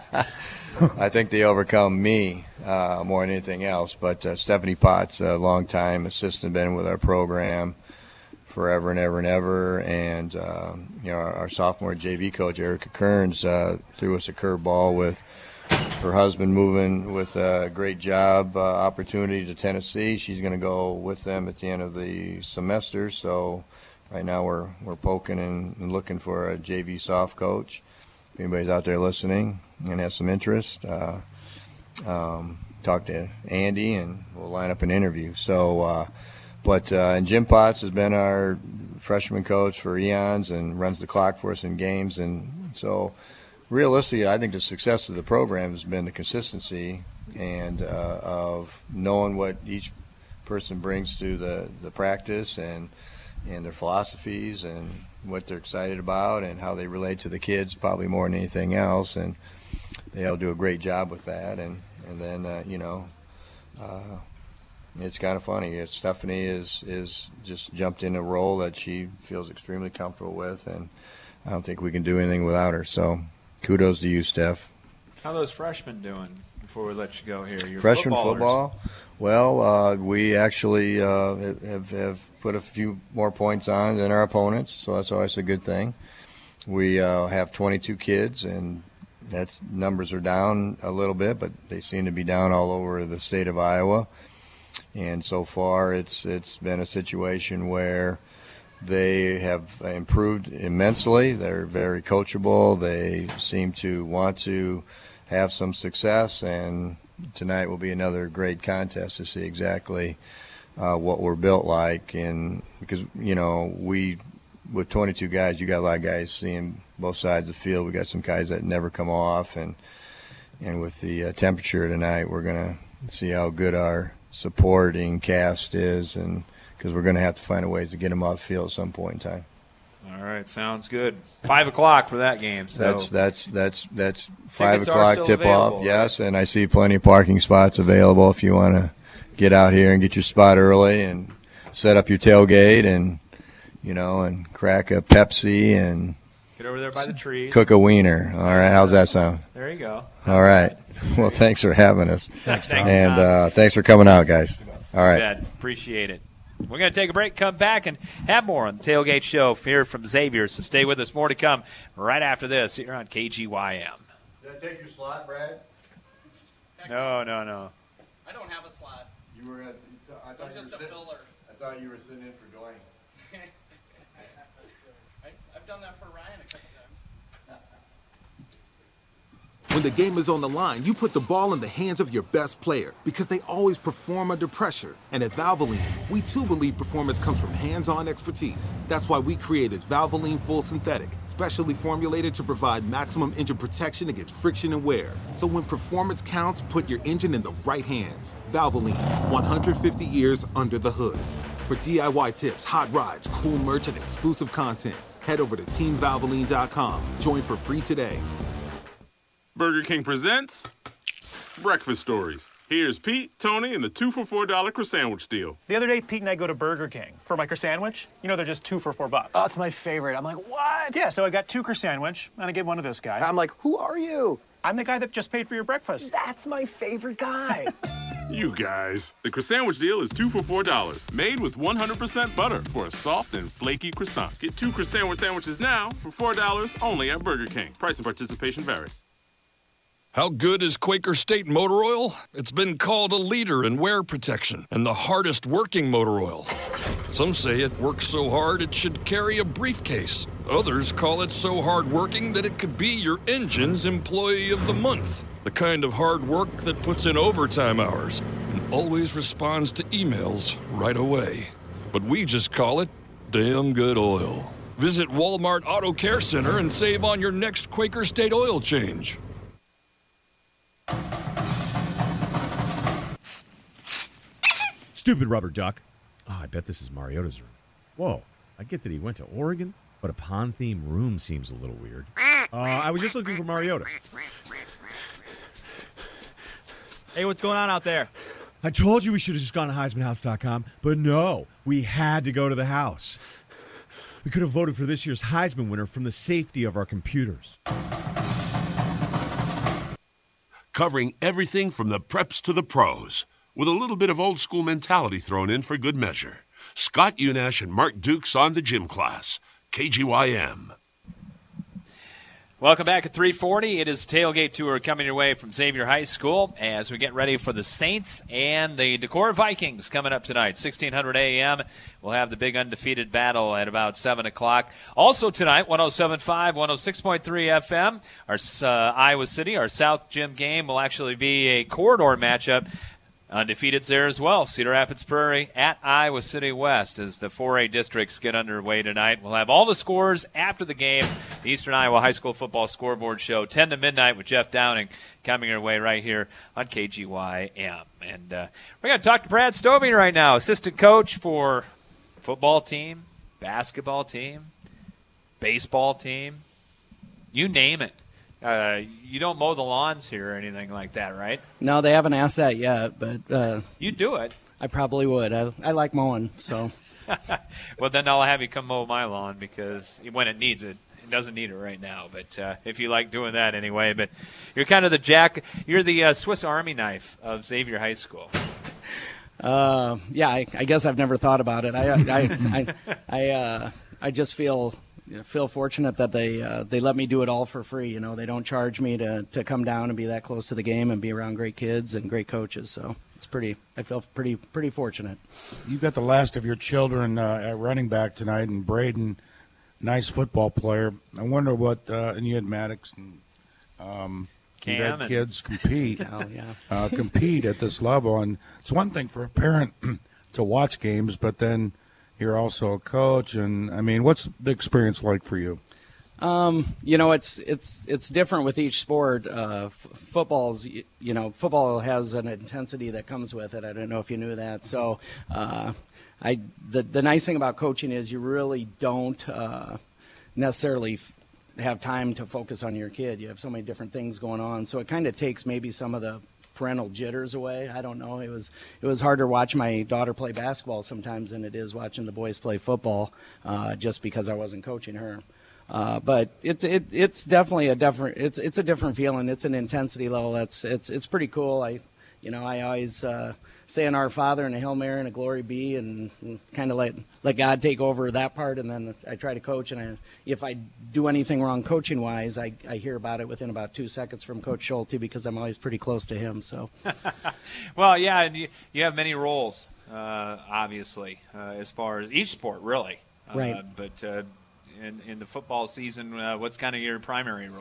I think they overcome me uh, more than anything else. But uh, Stephanie Potts, a long-time assistant, been with our program forever and ever and ever. And, uh, you know, our, our sophomore J V coach, Erica Kearns, uh, threw us a curveball with her husband moving with a great job uh, opportunity to Tennessee. She's going to go with them at the end of the semester. So right now we're we're poking and, and looking for a J V soft coach. If anybody's out there listening and has some interest, uh, um, talk to Andy and we'll line up an interview. So, uh, but uh, and Jim Potts has been our freshman coach for eons and runs the clock for us in games, and so. Realistically, I think the success of the program has been the consistency and uh, of knowing what each person brings to the, the practice and and their philosophies and what they're excited about and how they relate to the kids probably more than anything else. And they all do a great job with that. And, and then, uh, you know, uh, it's kind of funny. Stephanie is, is just jumped in a role that she feels extremely comfortable with, and I don't think we can do anything without her. So kudos to you, Steph. How are those freshmen doing before we let you go here? Your Freshman footballers. football? Well, uh, we actually uh, have, have put a few more points on than our opponents, so that's always a good thing. We uh, have twenty-two kids, and that's numbers are down a little bit, but they seem to be down all over the state of Iowa. And so far, it's it's been a situation where they have improved immensely. They're very coachable. They seem to want to have some success, and tonight will be another great contest to see exactly uh, what we're built like. And because, you know, we, with twenty-two guys, you got a lot of guys seeing both sides of the field. We got some guys that never come off, and and with the uh, temperature tonight, we're going to see how good our supporting cast is, and because we're going to have to find a ways to get them off the field at some point in time. All right, sounds good. Five o'clock for that game. So that's that's that's that's five tickets o'clock tip off. Right? Yes, and I see plenty of parking spots available if you want to get out here and get your spot early and set up your tailgate and you know and crack a Pepsi and get over there by the trees. Cook a wiener. All right, how's that sound? There you go. All right. Well, thanks for having us. Thanks, Tom. And uh, thanks for coming out, guys. All right. Dad, appreciate it. We're going to take a break, come back, and have more on the Tailgate Show here from Xavier. So stay with us. More to come right after this here on K G Y M. Did I take your slot, Brad? No, no, no. I don't have a slot. You were. At, I thought I'm you just were a sit- filler. I thought you were sitting in for Dwayne. I, I've done that for Ryan a couple times. When the game is on the line, you put the ball in the hands of your best player because they always perform under pressure. And at Valvoline, we too believe performance comes from hands-on expertise. That's why we created Valvoline Full Synthetic, specially formulated to provide maximum engine protection against friction and wear. So when performance counts, put your engine in the right hands. Valvoline, one hundred fifty years under the hood. For D I Y tips, hot rides, cool merch, and exclusive content, head over to team valvoline dot com. Join for free today. Burger King presents Breakfast Stories. Here's Pete, Tony, and the two for four dollar croissant deal. The other day, Pete and I go to Burger King for my croissant. You know, they're just two for four bucks. Oh, it's my favorite. I'm like, what? Yeah, so I got two croissant, and I gave one to this guy. I'm like, who are you? I'm the guy that just paid for your breakfast. That's my favorite guy. You guys. The croissant deal is two for four dollars, made with one hundred percent butter for a soft and flaky croissant. Get two croissant sandwiches now for four dollars only at Burger King. Price and participation vary. How good is Quaker State Motor Oil? It's been called a leader in wear protection and the hardest working motor oil. Some say it works so hard it should carry a briefcase. Others call it so hard working that it could be your engine's employee of the month. The kind of hard work that puts in overtime hours and always responds to emails right away. But we just call it damn good oil. Visit Walmart Auto Care Center and save on your next Quaker State oil change. Stupid rubber duck. Oh, I bet this is Mariota's room. Whoa, I get that he went to Oregon, but a pond-themed room seems a little weird. Uh, I was just looking for Mariota. Hey, what's going on out there? I told you we should have just gone to Heisman House dot com, but no, we had to go to the house. We could have voted for this year's Heisman winner from the safety of our computers. Covering everything from the preps to the pros, with a little bit of old school mentality thrown in for good measure. Scott Unash and Mark Dukes on the gym class. K G Y M. Welcome back at three forty. It is Tailgate Tour coming your way from Xavier High School as we get ready for the Saints and the Decorah Vikings coming up tonight. sixteen hundred A M. We'll have the big undefeated battle at about seven o'clock. Also tonight, one oh seven point five, one oh six point three F M. Our uh, Iowa City, our South Gym game will actually be a corridor matchup. Undefeated's there as well. Cedar Rapids Prairie at Iowa City West as the four A districts get underway tonight. We'll have all the scores after the game. The Eastern Iowa High School Football Scoreboard Show, ten to midnight with Jeff Downing coming your way right here on K G Y M. And uh, we're going to talk to Brad Stovey right now, assistant coach for football team, basketball team, baseball team, you name it. Uh, you don't mow the lawns here or anything like that, right? No, they haven't asked that yet, but uh, you do it. I probably would. I, I like mowing, so. Well, then I'll have you come mow my lawn because when it needs it, it doesn't need it right now. But uh, if you like doing that anyway, but you're kind of the jack. You're the uh, Swiss Army knife of Xavier High School. Uh, yeah, I, I guess I've never thought about it. I, I, I, I, uh, I just feel. I feel fortunate that they uh, they let me do it all for free. You know, they don't charge me to, to come down and be that close to the game and be around great kids and great coaches. So it's pretty. I feel pretty pretty fortunate. You've got the last of your children uh, at running back tonight, and Braden, nice football player. I wonder what. Uh, and you had Maddox and um, you had and- kids compete. Oh yeah, uh, compete at this level, and it's one thing for a parent to watch games, but then. You're also a coach, and I mean, what's the experience like for you? Um, you know, it's it's it's different with each sport. Uh, f- football's, you, you know, football has an intensity that comes with it. I don't know if you knew that. So, uh, I the the nice thing about coaching is you really don't uh, necessarily f- have time to focus on your kid. You have so many different things going on, so it kind of takes maybe some of the parental jitters away. I don't know. It was it was harder to watch my daughter play basketball sometimes than it is watching the boys play football, uh, just because I wasn't coaching her. Uh, but it's it it's definitely a different it's it's a different feeling. It's an intensity level that's it's it's pretty cool. I you know I always uh, say an Our Father and a Hail Mary and a Glory Be, and, and kind of let let God take over that part, and then I try to coach. And I, if I do anything wrong coaching wise, I, I hear about it within about two seconds from Coach Schulte because I'm always pretty close to him. So, well, yeah, and you, you have many roles, uh, obviously, uh, as far as each sport, really. Right. Uh, but uh, in in the football season, uh, what's kind of your primary role?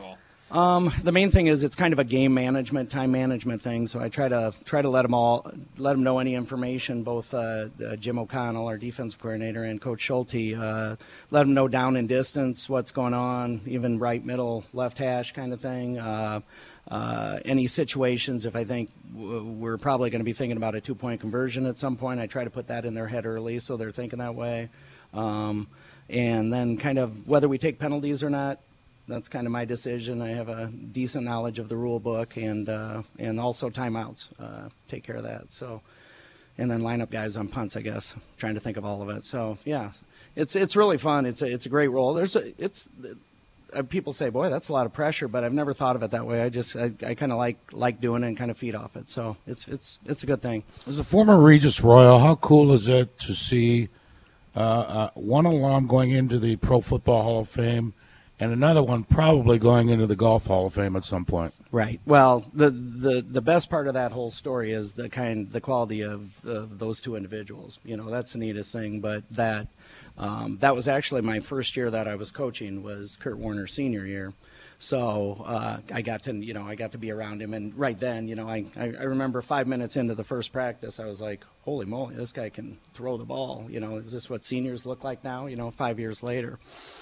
Um, the main thing is it's kind of a game management, time management thing. So I try to try to let them all let them know any information. Both uh, uh, Jim O'Connell, our defensive coordinator, and Coach Schulte, uh, let them know down and distance what's going on, even right, middle, left hash kind of thing. Uh, uh, any situations, if I think w- we're probably going to be thinking about a two-point conversion at some point, I try to put that in their head early so they're thinking that way. Um, and then kind of whether we take penalties or not. That's kind of my decision. I have a decent knowledge of the rule book and uh, and also timeouts. Uh, take care of that. So, and then line up guys on punts. I guess trying to think of all of it. So yeah, it's it's really fun. It's a it's a great role. There's a it's uh, people say, boy, that's a lot of pressure, but I've never thought of it that way. I just I, I kind of like like doing it and kind of feed off it. So it's it's it's a good thing. As a former Regis Royal, how cool is it to see uh, uh, one alum going into the Pro Football Hall of Fame? And another one probably going into the Golf Hall of Fame at some point. Right. Well, the the, the best part of that whole story is the kind the quality of uh, those two individuals. You know, that's the neatest thing. But that um, that was actually my first year that I was coaching was Kurt Warner's senior year. So uh, I got to you know I got to be around him, and right then you know I, I I remember five minutes into the first practice I was like, holy moly, this guy can throw the ball. You know, is this what seniors look like now? You know, five years later.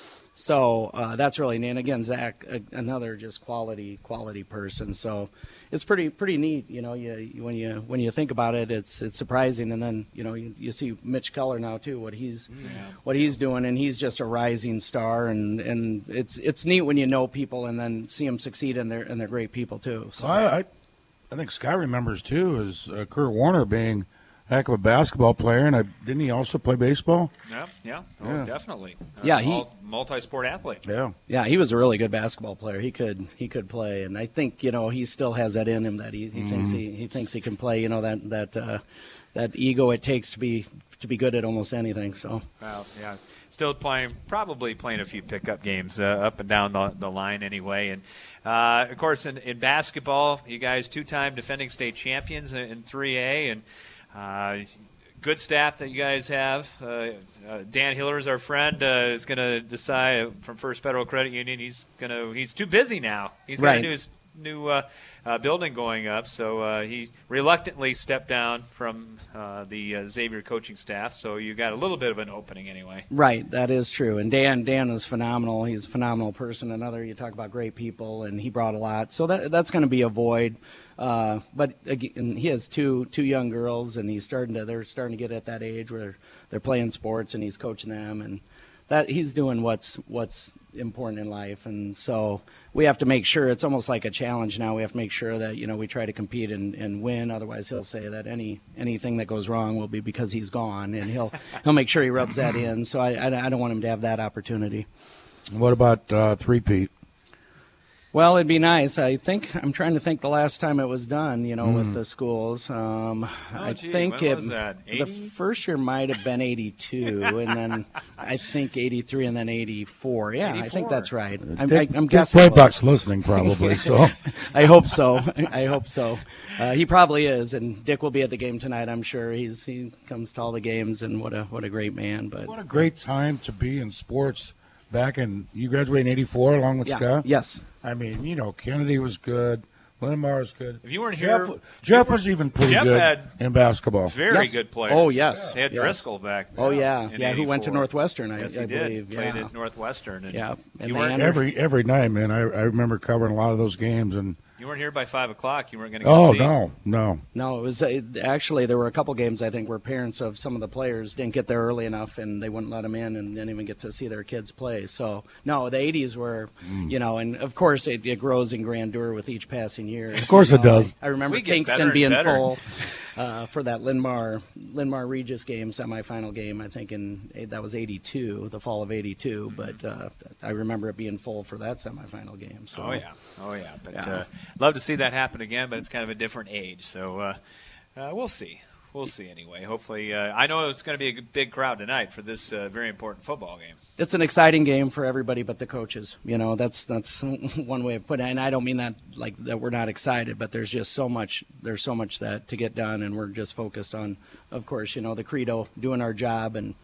So uh, that's really neat. And again, Zach, a, another just quality, quality person. So it's pretty, pretty neat. You know, you, you when you when you think about it, it's it's surprising. And then you know you, you see Mitch Keller now too, what he's yeah. what he's doing, and he's just a rising star. And, and it's it's neat when you know people and then see them succeed, and they're and they're great people too. So I I, I think Scott remembers too is uh, Kurt Warner being a heck of a basketball player, and I, didn't he also play baseball? Yeah, yeah, oh, Yeah. definitely. Uh, Yeah, he- mul- multi-sport athlete. Yeah. Yeah, he was a really good basketball player. He could he could play, and I think you know he still has that in him that he, he thinks he, he thinks he can play. You know that that uh, that ego it takes to be to be good at almost anything. So Well, yeah, still playing, probably playing a few pickup games uh, up and down the, the line anyway. And uh, of course, in, in basketball, you guys two-time defending state champions in, in three A, and uh, good staff that you guys have. Uh, uh, Dan Hiller is our friend. Uh, is going to decide from First Federal Credit Union. He's going to. He's too busy now. He's got Right. a new new uh, uh, building going up, so uh, he reluctantly stepped down from uh, the uh, Xavier coaching staff. So you got a little bit of an opening anyway. right, that is true. And Dan Dan is phenomenal. He's a phenomenal person. Another, you talk about great people, and he brought a lot. So that that's going to be a void. Uh, but again, he has two two young girls, and he's starting to they're starting to get at that age where they're, they're playing sports, and he's coaching them, and that he's doing what's what's important in life. And so we have to make sure it's almost like a challenge now. We have to make sure that you know we try to compete and, and win. Otherwise, he'll say that any anything that goes wrong will be because he's gone, and he'll he'll make sure he rubs that in. So I I, I don't want him to have that opportunity. What about uh, three-peat? Well, it'd be nice. I think I'm trying to think the last time it was done, you know, Mm. with the schools. Um, I Oh, gee, think when it was that? the eighty? first year might have been eighty-two, and then I think eighty-three, and then eighty-four. Yeah, I think eighty-four. that's right. I'm, Dick, I, I'm Dick guessing. Playbuck's listening probably, so. I hope so. I hope so. Uh, he probably is, and Dick will be at the game tonight. I'm sure he's he comes to all the games, and what a what a great man. But What a great time to be in sports back in, you graduated in eighty-four along with Yeah, Scott? yes. I mean, you know, Kennedy was good. Lindenmar was good. If you weren't Jeff, here, Jeff was even pretty Jeff good had in basketball. Very Yes. good players. Oh, yes. They had Yes. Driscoll back. Oh, yeah. in Yeah, who went to eighty-four. Northwestern, I- yes, I he did. believe, Played yeah. at Northwestern. And Yeah, and you they weren't ended- Every every night, man. I, I remember covering a lot of those games. and you weren't here by five o'clock. You weren't going to. Oh, see. no, no. No, it was uh, actually there were a couple games I think where parents of some of the players didn't get there early enough and they wouldn't let them in and didn't even get to see their kids play. So no, the eighties were, Mm. you know, and of course it, it grows in grandeur with each passing year. Of course You it know, does. I, I remember We get better Kingston and being better. full uh, for that Linmar Linmar Regis game, semifinal game. I think in that was eighty-two, the fall of eighty-two. But uh, I remember it being full for that semifinal game. So Oh yeah, oh yeah. But Yeah. Uh, love to see that happen again. But it's kind of a different age, so uh, uh, we'll see. We'll see anyway. Hopefully, uh, I know it's going to be a g- big crowd tonight for this uh, very important football game. it's an exciting game for everybody but the coaches. You know, that's that's one way of putting it. And I don't mean that like that we're not excited, but there's just so much there's so much that to get done, and we're just focused on, of course, you know, the credo, doing our job, and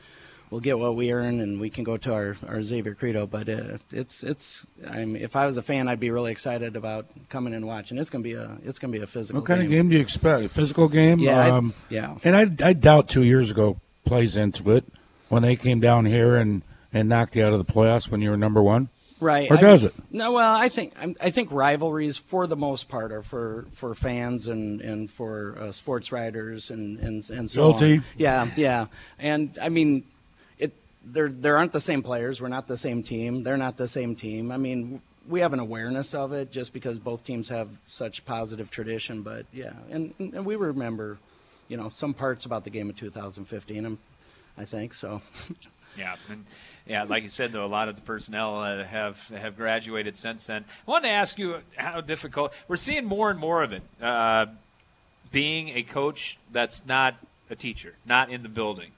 we'll get what we earn, and we can go to our, our Xavier Credo. But uh, it's it's. I mean, if I was a fan, I'd be really excited about coming and watching. It's gonna be a it's gonna be a physical. What kind game. of game do you expect? A physical game? Yeah, I- Um, yeah. And I, I doubt two years ago plays into it when they came down here and, and knocked you out of the playoffs when you were number one. Right. Or I- does it? No, well, I think I'm- I think rivalries, for the most part, are for, for fans and and for uh, sports writers and and and so Guilty. on. Yeah, yeah. And I mean, it there there aren't the same players. We're not the same team. They're not the same team. I mean, we have an awareness of it just because both teams have such positive tradition. But yeah, and and we remember, you know, some parts about the game of two thousand fifteen. I'm, I think so. Yeah, and yeah, like you said, though, a lot of the personnel uh, have have graduated since then. I wanted to ask you how difficult we're seeing more and more of it. Uh, being a coach that's not a teacher, not in the building,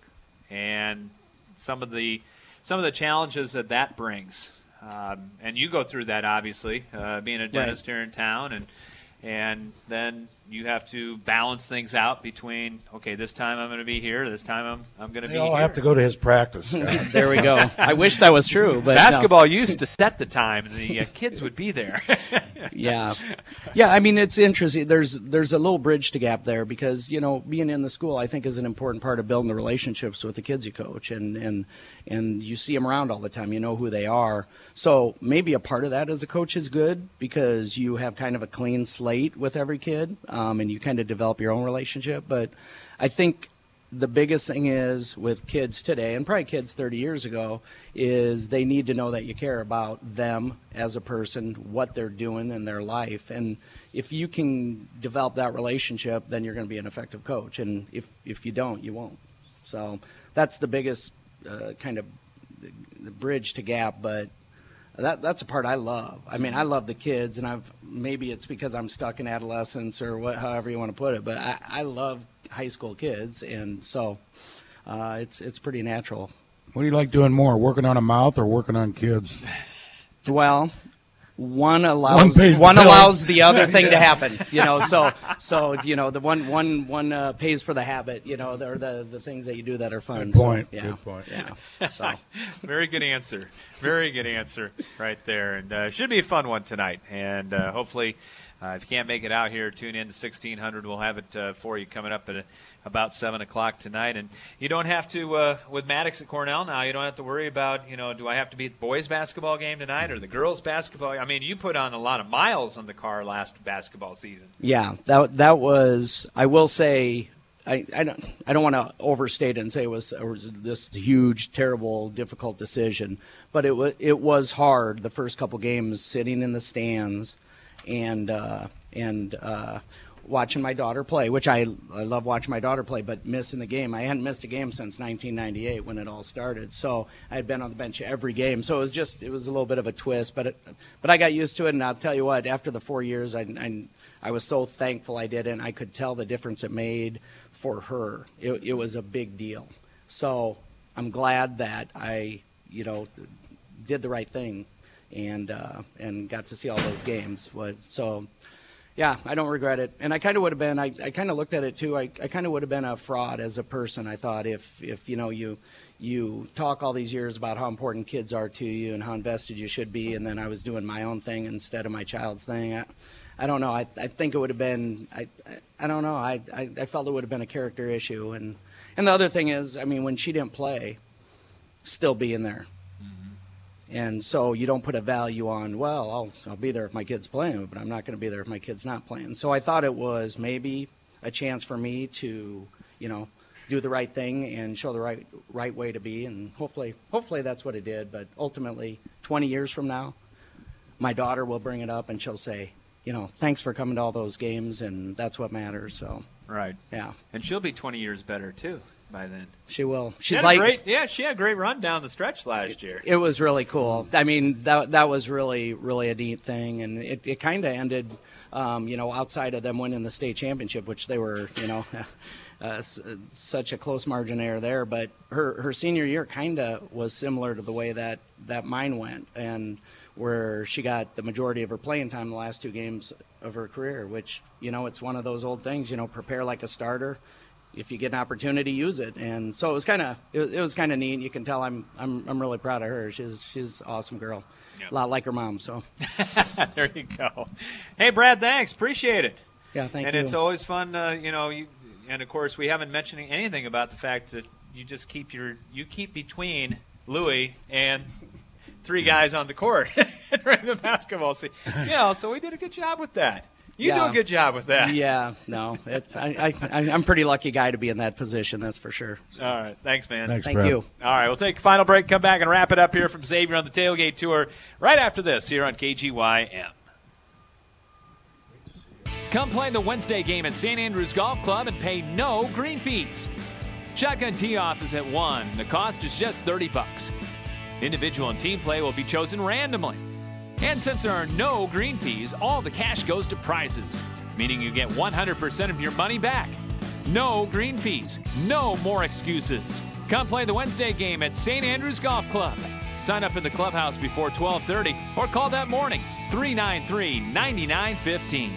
and some of the some of the challenges that that brings. Um, and you go through that, obviously, uh, being a dentist here in town, and and then you have to balance things out between, okay, this time I'm going to be here, this time I'm I'm going to They be all here. have to go to his practice. There we go. I wish that was true, but no. Basketball used to set the time, and the uh, kids would be there. Yeah, yeah. I mean, it's interesting. There's there's a little bridge to gap there because, you know, being in the school, I think, is an important part of building the relationships with the kids you coach, and and and you see them around all the time. You know who they are. So maybe a part of that as a coach is good because you have kind of a clean slate with every kid, um, and you kind of develop your own relationship. But I think the biggest thing is with kids today, and probably kids thirty years ago, is they need to know that you care about them as a person, what they're doing in their life. And if you can develop that relationship, then you're going to be an effective coach. And if, if you don't, you won't. So that's the biggest uh, kind of the bridge to gap. But that that's a part I love. I mean, I love the kids, and I've maybe it's because I'm stuck in adolescence or what, however you want to put it, but I, I love high school kids, and so uh, it's it's pretty natural. What do you like doing more, working on a mouth or working on kids? Well, one allows One pays the one bills. allows the other thing to Yeah. happen, you know. So so you know the one one one uh, pays for the habit, you know, or the the things that you do that are fun. Good point. So, yeah, Good point. Yeah. So Very good answer. Very good answer right there. And uh, should be a fun one tonight. And uh, hopefully, uh, if you can't make it out here, tune in to sixteen hundred. We'll have it uh, for you coming up at uh about seven o'clock tonight. And you don't have to, uh, with Maddox at Cornell now, you don't have to worry about, you know, do I have to be at the boys' basketball game tonight or the girls' basketball? I mean, you put on a lot of miles on the car last basketball season. yeah, that that was. I will say. I, I don't I don't want to overstate it and say it was, it was this huge, terrible, difficult decision, but it was it was hard the first couple games sitting in the stands, and uh, and uh, watching my daughter play, which I I love watching my daughter play, but missing the game. I hadn't missed a game since nineteen ninety-eight when it all started, so I had been on the bench every game. So it was just it was a little bit of a twist, but it, but I got used to it, and I'll tell you what, after the four years, I I, I was so thankful I did it, and I could tell the difference it made for her. It, it was a big deal. So I'm glad that I, you know, did the right thing and uh, and got to see all those games. So, yeah, I don't regret it. And I kind of would have been, I, I kind of looked at it too, I, I kind of would have been a fraud as a person. I thought if, if you know, you you talk all these years about how important kids are to you and how invested you should be, and then I was doing my own thing instead of my child's thing. I, I don't know. I, I think it would have been, I, I, I don't know. I, I, I felt it would have been a character issue. And, and the other thing is, I mean, when she didn't play, still being there. Mm-hmm. And so you don't put a value on, well, I'll, I'll be there if my kid's playing, but I'm not going to be there if my kid's not playing. So I thought it was maybe a chance for me to, you know, do the right thing and show the right right way to be. And hopefully, hopefully that's what it did. But ultimately, twenty years from now, my daughter will bring it up and she'll say, you know, thanks for coming to all those games, and that's what matters. So Right. yeah, And she'll be twenty years better, too, by then. she will. She She's had a like, great, yeah, she had a great run down the stretch last year. it was really cool. I mean, that that was really really a neat thing, and it it kind of ended, um, you know, outside of them winning the state championship, which they were, you know. Uh, s- such a close margin error there, but her, her senior year kind of was similar to the way that, that mine went, and where she got the majority of her playing time the last two games of her career, which, you know, it's one of those old things, you know, prepare like a starter, if you get an opportunity, use it. And so it was kind of it was, it was kind of neat. You can tell I'm I'm I'm really proud of her. She's she's an awesome girl, Yep. a lot like her mom. So There you go. Hey, Brad, thanks. Appreciate it. yeah, thank and you. it's always fun, uh, you know. You, and of course, we haven't mentioned anything about the fact that you just keep your you keep between Louis and three guys on the court during the basketball season. You know, so we did a good job with that. You Yeah. do a good job with that. Yeah, no, it's I, I I'm a pretty lucky guy to be in that position. That's for sure. So, All right. Thanks, man. Thanks, thank Brad. you. All right, we'll take a final break, come back, and wrap it up here from Xavier on the Tailgate Tour right after this here on K G Y M. Come play the Wednesday game at Saint Andrews Golf Club and pay no green fees. Shotgun tee-off is at one. The cost is just thirty bucks. Individual and team play will be chosen randomly. And since there are no green fees, all the cash goes to prizes, meaning you get one hundred percent of your money back. No green fees, no more excuses. Come play the Wednesday game at Saint Andrews Golf Club. Sign up in the clubhouse before twelve thirty or call that morning, three nine three, nine nine one five.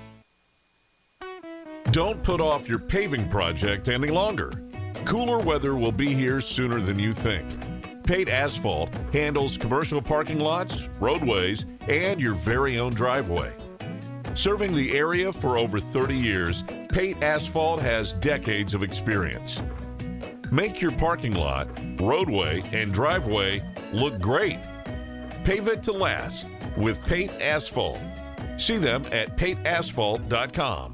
Don't put off your paving project any longer. Cooler weather will be here sooner than you think. Pate Asphalt handles commercial parking lots, roadways, and your very own driveway. Serving the area for over thirty years, Pate Asphalt has decades of experience. Make your parking lot, roadway, and driveway look great. Pave it to last with Pate Asphalt. See them at pate asphalt dot com.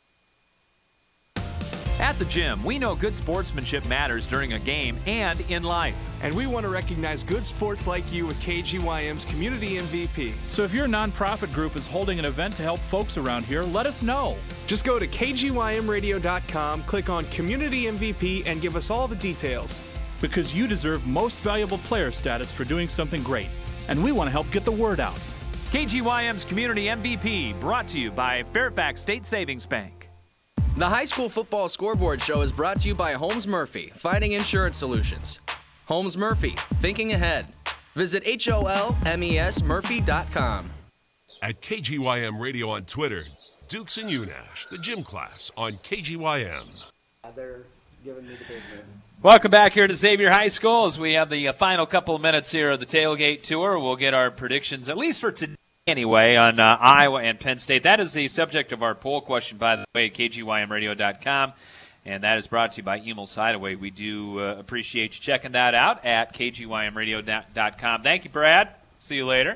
At the gym, we know good sportsmanship matters during a game and in life. And we want to recognize good sports like you with K G Y M's Community M V P. So if your nonprofit group is holding an event to help folks around here, let us know. Just go to K G Y M radio dot com, click on Community M V P, and give us all the details. Because you deserve most valuable player status for doing something great. And we want to help get the word out. K G Y M's Community M V P, brought to you by Fairfax State Savings Bank. The High School Football Scoreboard Show is brought to you by Holmes Murphy, Finding Insurance Solutions. Holmes Murphy, thinking ahead. Visit H O L M E S Murphy dot com. At K G Y M Radio on Twitter, Dukes and Unash, the gym class on K G Y M. They're giving me the business. Welcome back here to Xavier High School as we have the uh, final couple of minutes here of the Tailgate Tour. We'll get our predictions, at least for today anyway, on uh, Iowa and Penn State. That is the subject of our poll question, by the way, at K G Y M radio dot com. And that is brought to you by Emil's Hideaway. We do uh, appreciate you checking that out at K G Y M radio dot com. Thank you, Brad. See you later.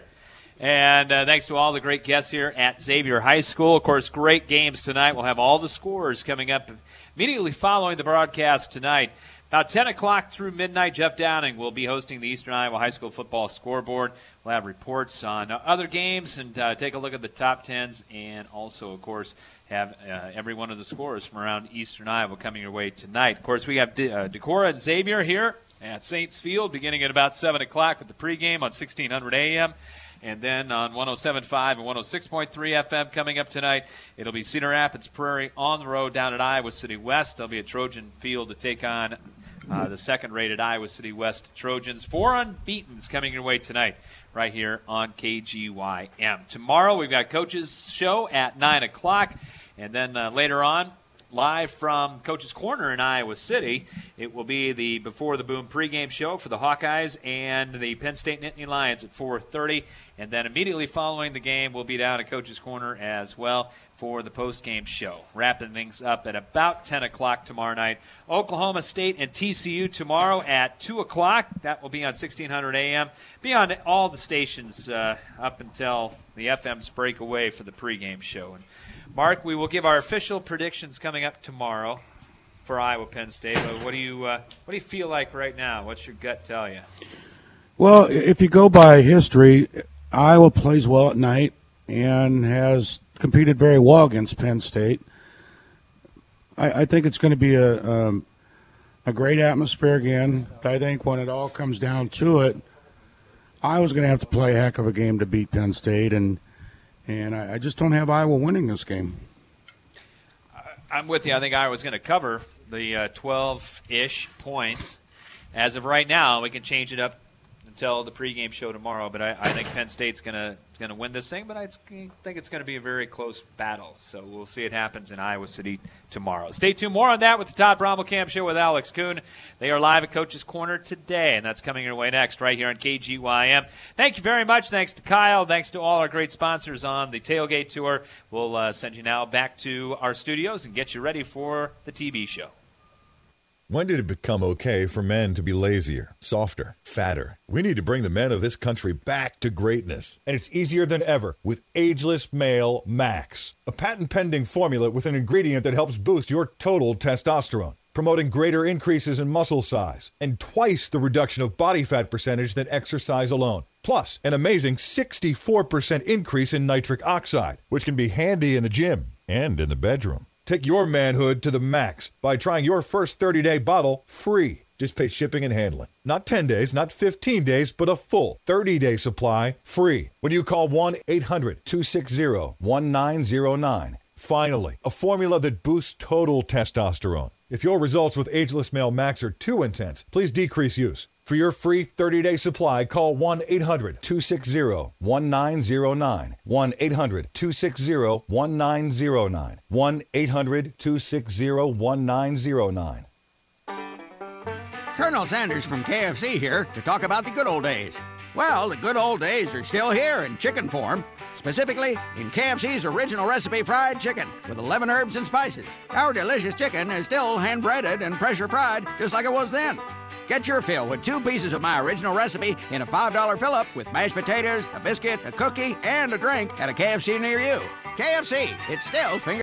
And uh, thanks to all the great guests here at Xavier High School. Of course, great games tonight. We'll have all the scores coming up immediately following the broadcast tonight. About ten o'clock through midnight, Jeff Downing will be hosting the Eastern Iowa High School Football Scoreboard. We'll have reports on uh, other games and uh, take a look at the top tens, and also, of course, have uh, every one of the scores from around Eastern Iowa coming your way tonight. Of course, we have De- uh, Decorah and Xavier here at Saints Field beginning at about seven o'clock with the pregame on sixteen hundred A M. And then on one oh seven point five and one oh six point three F M coming up tonight, it'll be Cedar Rapids Prairie on the road down at Iowa City West. They'll be at Trojan Field to take on uh, the second-rated Iowa City West Trojans. Four unbeatens coming your way tonight right here on K G Y M. Tomorrow we've got Coach's Show at nine o'clock. And then uh, later on, live from Coach's Corner in Iowa City, it will be the Before the Boom pregame show for the Hawkeyes and the Penn State Nittany Lions at four thirty. And then immediately following the game, we'll be down at Coach's Corner as well for the postgame show. Wrapping things up at about ten o'clock tomorrow night. Oklahoma State and T C U tomorrow at two o'clock. That will be on sixteen hundred A M. Be on all the stations uh, up until the F Ms break away for the pregame show. And Mark, we will give our official predictions coming up tomorrow for Iowa Penn State. But what do you uh, what do you feel like right now? What's your gut tell you? Well, if you go by history, Iowa plays well at night and has competed very well against Penn State. I, I think it's going to be a um, a great atmosphere again. I think when it all comes down to it, Iowa's going to have to play a heck of a game to beat Penn State, and and I, I just don't have Iowa winning this game. I'm with you. I think Iowa's going to cover the uh, twelve-ish points. As of right now, we can change it up until the pregame show tomorrow. But I, I think Penn State's going to going to win this thing, but I think it's going to be a very close battle. So we'll see it happens in Iowa City tomorrow. Stay tuned. More on that with the Todd Brommelkamp Show with Alex Kuhn. They are live at Coach's Corner today, and that's coming your way next right here on K G Y M. Thank you very much. Thanks to Kyle. Thanks to all our great sponsors on the Tailgate Tour. We'll uh, send you now back to our studios and get you ready for the T V show. When did it become okay for men to be lazier, softer, fatter? We need to bring the men of this country back to greatness. And it's easier than ever with Ageless Male Max, a patent-pending formula with an ingredient that helps boost your total testosterone, promoting greater increases in muscle size and twice the reduction of body fat percentage than exercise alone. Plus, an amazing sixty-four percent increase in nitric oxide, which can be handy in the gym and in the bedroom. Take your manhood to the max by trying your first thirty-day bottle free. Just pay shipping and handling. Not ten days, not fifteen days, but a full thirty-day supply free when you call one eight hundred two six zero one nine zero nine. Finally, a formula that boosts total testosterone. If your results with Ageless Male Max are too intense, please decrease use. For your free thirty-day supply, call one eight hundred two six zero one nine zero nine. one eight hundred two six zero one nine zero nine. one eight hundred two six zero one nine zero nine. Colonel Sanders from K F C here to talk about the good old days. Well, the good old days are still here in chicken form. Specifically, in K F C's original recipe fried chicken with eleven herbs and spices. Our delicious chicken is still hand-breaded and pressure-fried just like it was then. Get your fill with two pieces of my original recipe in a five dollar fill-up with mashed potatoes, a biscuit, a cookie, and a drink at a K F C near you. K F C, it's still finger